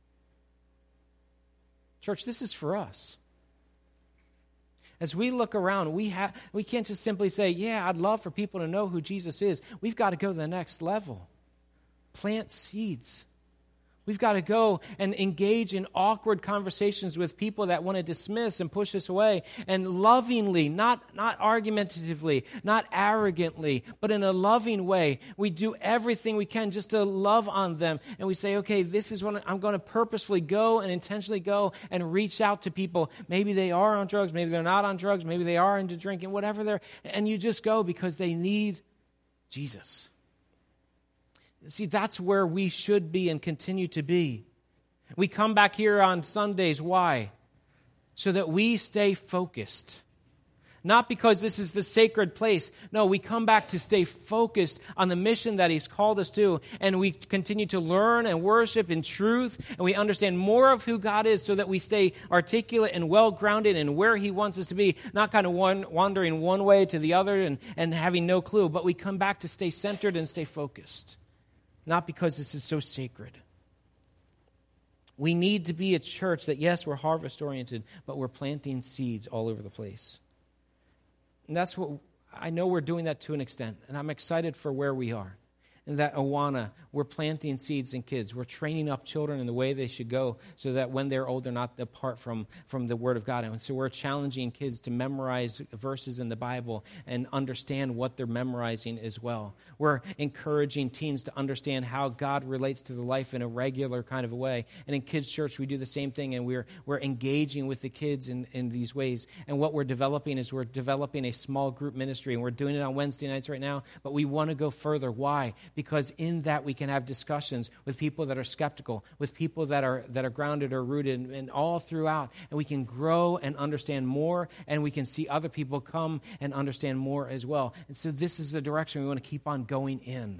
[SPEAKER 3] Church, this is for us. As we look around, we ha- we can't just simply say, yeah, I'd love for people to know who Jesus is. We've got to go to the next level. Plant seeds. We've got to go and engage in awkward conversations with people that want to dismiss and push us away. And lovingly, not, not argumentatively, not arrogantly, but in a loving way, we do everything we can just to love on them. And we say, okay, this is what I'm going to purposefully go and intentionally go and reach out to people. Maybe they are on drugs, maybe they're not on drugs, maybe they are into drinking, whatever they're, and you just go because they need Jesus. See, that's where we should be and continue to be. We come back here on Sundays. Why? So that we stay focused. Not because this is the sacred place. No, we come back to stay focused on the mission that He's called us to. And we continue to learn and worship in truth. And we understand more of who God is so that we stay articulate and well-grounded in where He wants us to be. Not kind of one, wandering one way to the other and, and having no clue. But we come back to stay centered and stay focused. Not because this is so sacred. We need to be a church that, yes, we're harvest-oriented, but we're planting seeds all over the place. And that's what, I know we're doing that to an extent, and I'm excited for where we are. And that Awana, we're planting seeds in kids. We're training up children in the way they should go so that when they're old, they're not apart from, from the Word of God. And so we're challenging kids to memorize verses in the Bible and understand what they're memorizing as well. We're encouraging teens to understand how God relates to the life in a regular kind of a way. And in kids' church, we do the same thing, and we're we're engaging with the kids in, in these ways. And what we're developing is we're developing a small group ministry, and we're doing it on Wednesday nights right now, but we want to go further. Why? because in that we can have discussions with people that are skeptical, with people that are that are grounded or rooted, and, and all throughout. And we can grow and understand more, and we can see other people come and understand more as well. And so this is the direction we want to keep on going in.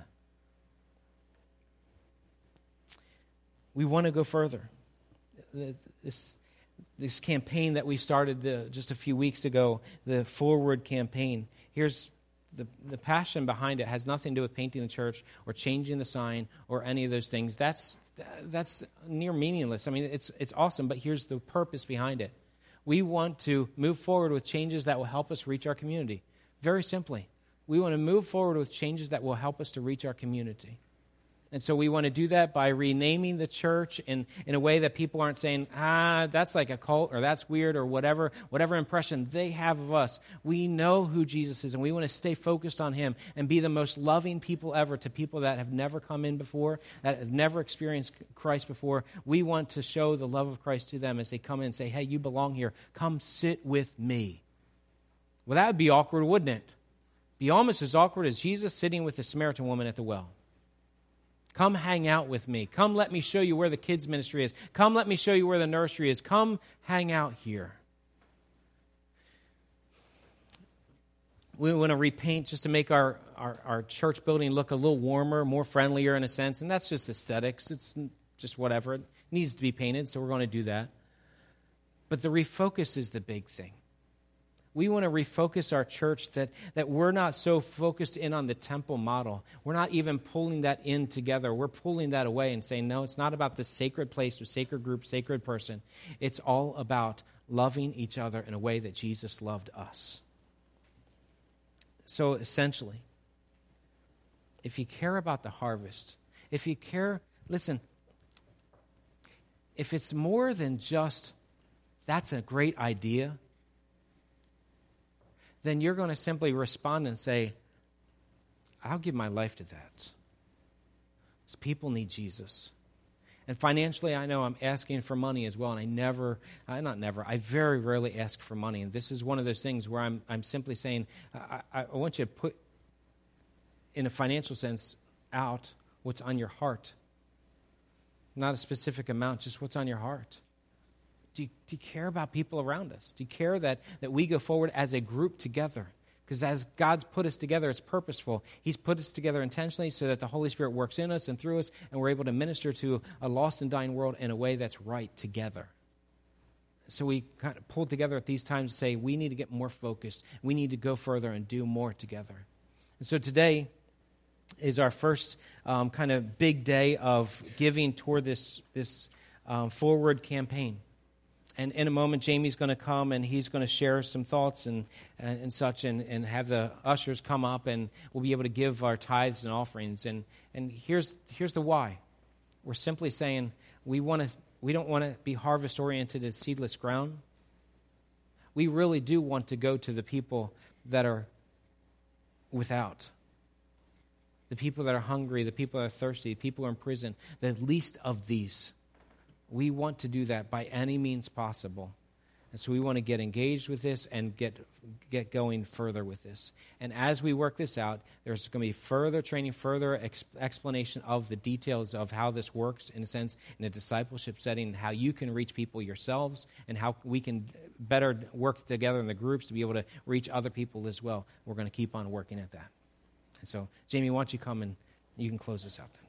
[SPEAKER 3] We want to go further. This, this campaign that we started the, just a few weeks ago, the Forward campaign, here's the, the passion behind it. Has nothing to do with painting the church or changing the sign or any of those things. That's that's near meaningless. I mean, it's it's awesome, but here's the purpose behind it. We want to move forward with changes that will help us reach our community. Very simply, we want to move forward with changes that will help us to reach our community. And so we want to do that by renaming the church in, in a way that people aren't saying, ah, that's like a cult or that's weird or whatever, whatever impression they have of us. We know who Jesus is, and we want to stay focused on him and be the most loving people ever to people that have never come in before, that have never experienced Christ before. We want to show the love of Christ to them as they come in and say, hey, you belong here. Come sit with me. Well, that would be awkward, wouldn't it? Be almost as awkward as Jesus sitting with the Samaritan woman at the well. Come hang out with me. Come let me show you where the kids' ministry is. Come let me show you where the nursery is. Come hang out here. We want to repaint just to make our, our, our church building look a little warmer, more friendlier in a sense, and that's just aesthetics. It's just whatever. It needs to be painted, so we're going to do that. But the refocus is the big thing. We want to refocus our church that, that we're not so focused in on the temple model. We're not even pulling that in together. We're pulling that away and saying, no, it's not about the sacred place or sacred group, sacred person. It's all about loving each other in a way that Jesus loved us. So essentially, if you care about the harvest, if you care, listen, if it's more than just, that's a great idea, then you're going to simply respond and say, I'll give my life to that. Because people need Jesus. And financially, I know I'm asking for money as well, and I never, uh, not never, I very rarely ask for money. And this is one of those things where I'm I'm simply saying, I, I, I want you to put, in a financial sense, out what's on your heart. Not a specific amount, just what's on your heart. Do you, do you care about people around us? Do you care that, that we go forward as a group together? Because as God's put us together, it's purposeful. He's put us together intentionally so that the Holy Spirit works in us and through us, and we're able to minister to a lost and dying world in a way that's right together. So we kind of pull together at these times to say, we need to get more focused. We need to go further and do more together. And so today is our first um, kind of big day of giving toward this, this um, forward campaign. And in a moment, Jamie's going to come and he's going to share some thoughts and and, and such, and, and have the ushers come up, and we'll be able to give our tithes and offerings. And and here's here's the why. We're simply saying we want to we don't want to be harvest oriented as seedless ground. We really do want to go to the people that are without. The people that are hungry, the people that are thirsty, the people who are in prison, the least of these. We want to do that by any means possible. And so we want to get engaged with this and get get going further with this. And as we work this out, there's going to be further training, further ex- explanation of the details of how this works, in a sense, in a discipleship setting, how you can reach people yourselves, and how we can better work together in the groups to be able to reach other people as well. We're going to keep on working at that. And so, Jamie, why don't you come and you can close this out then.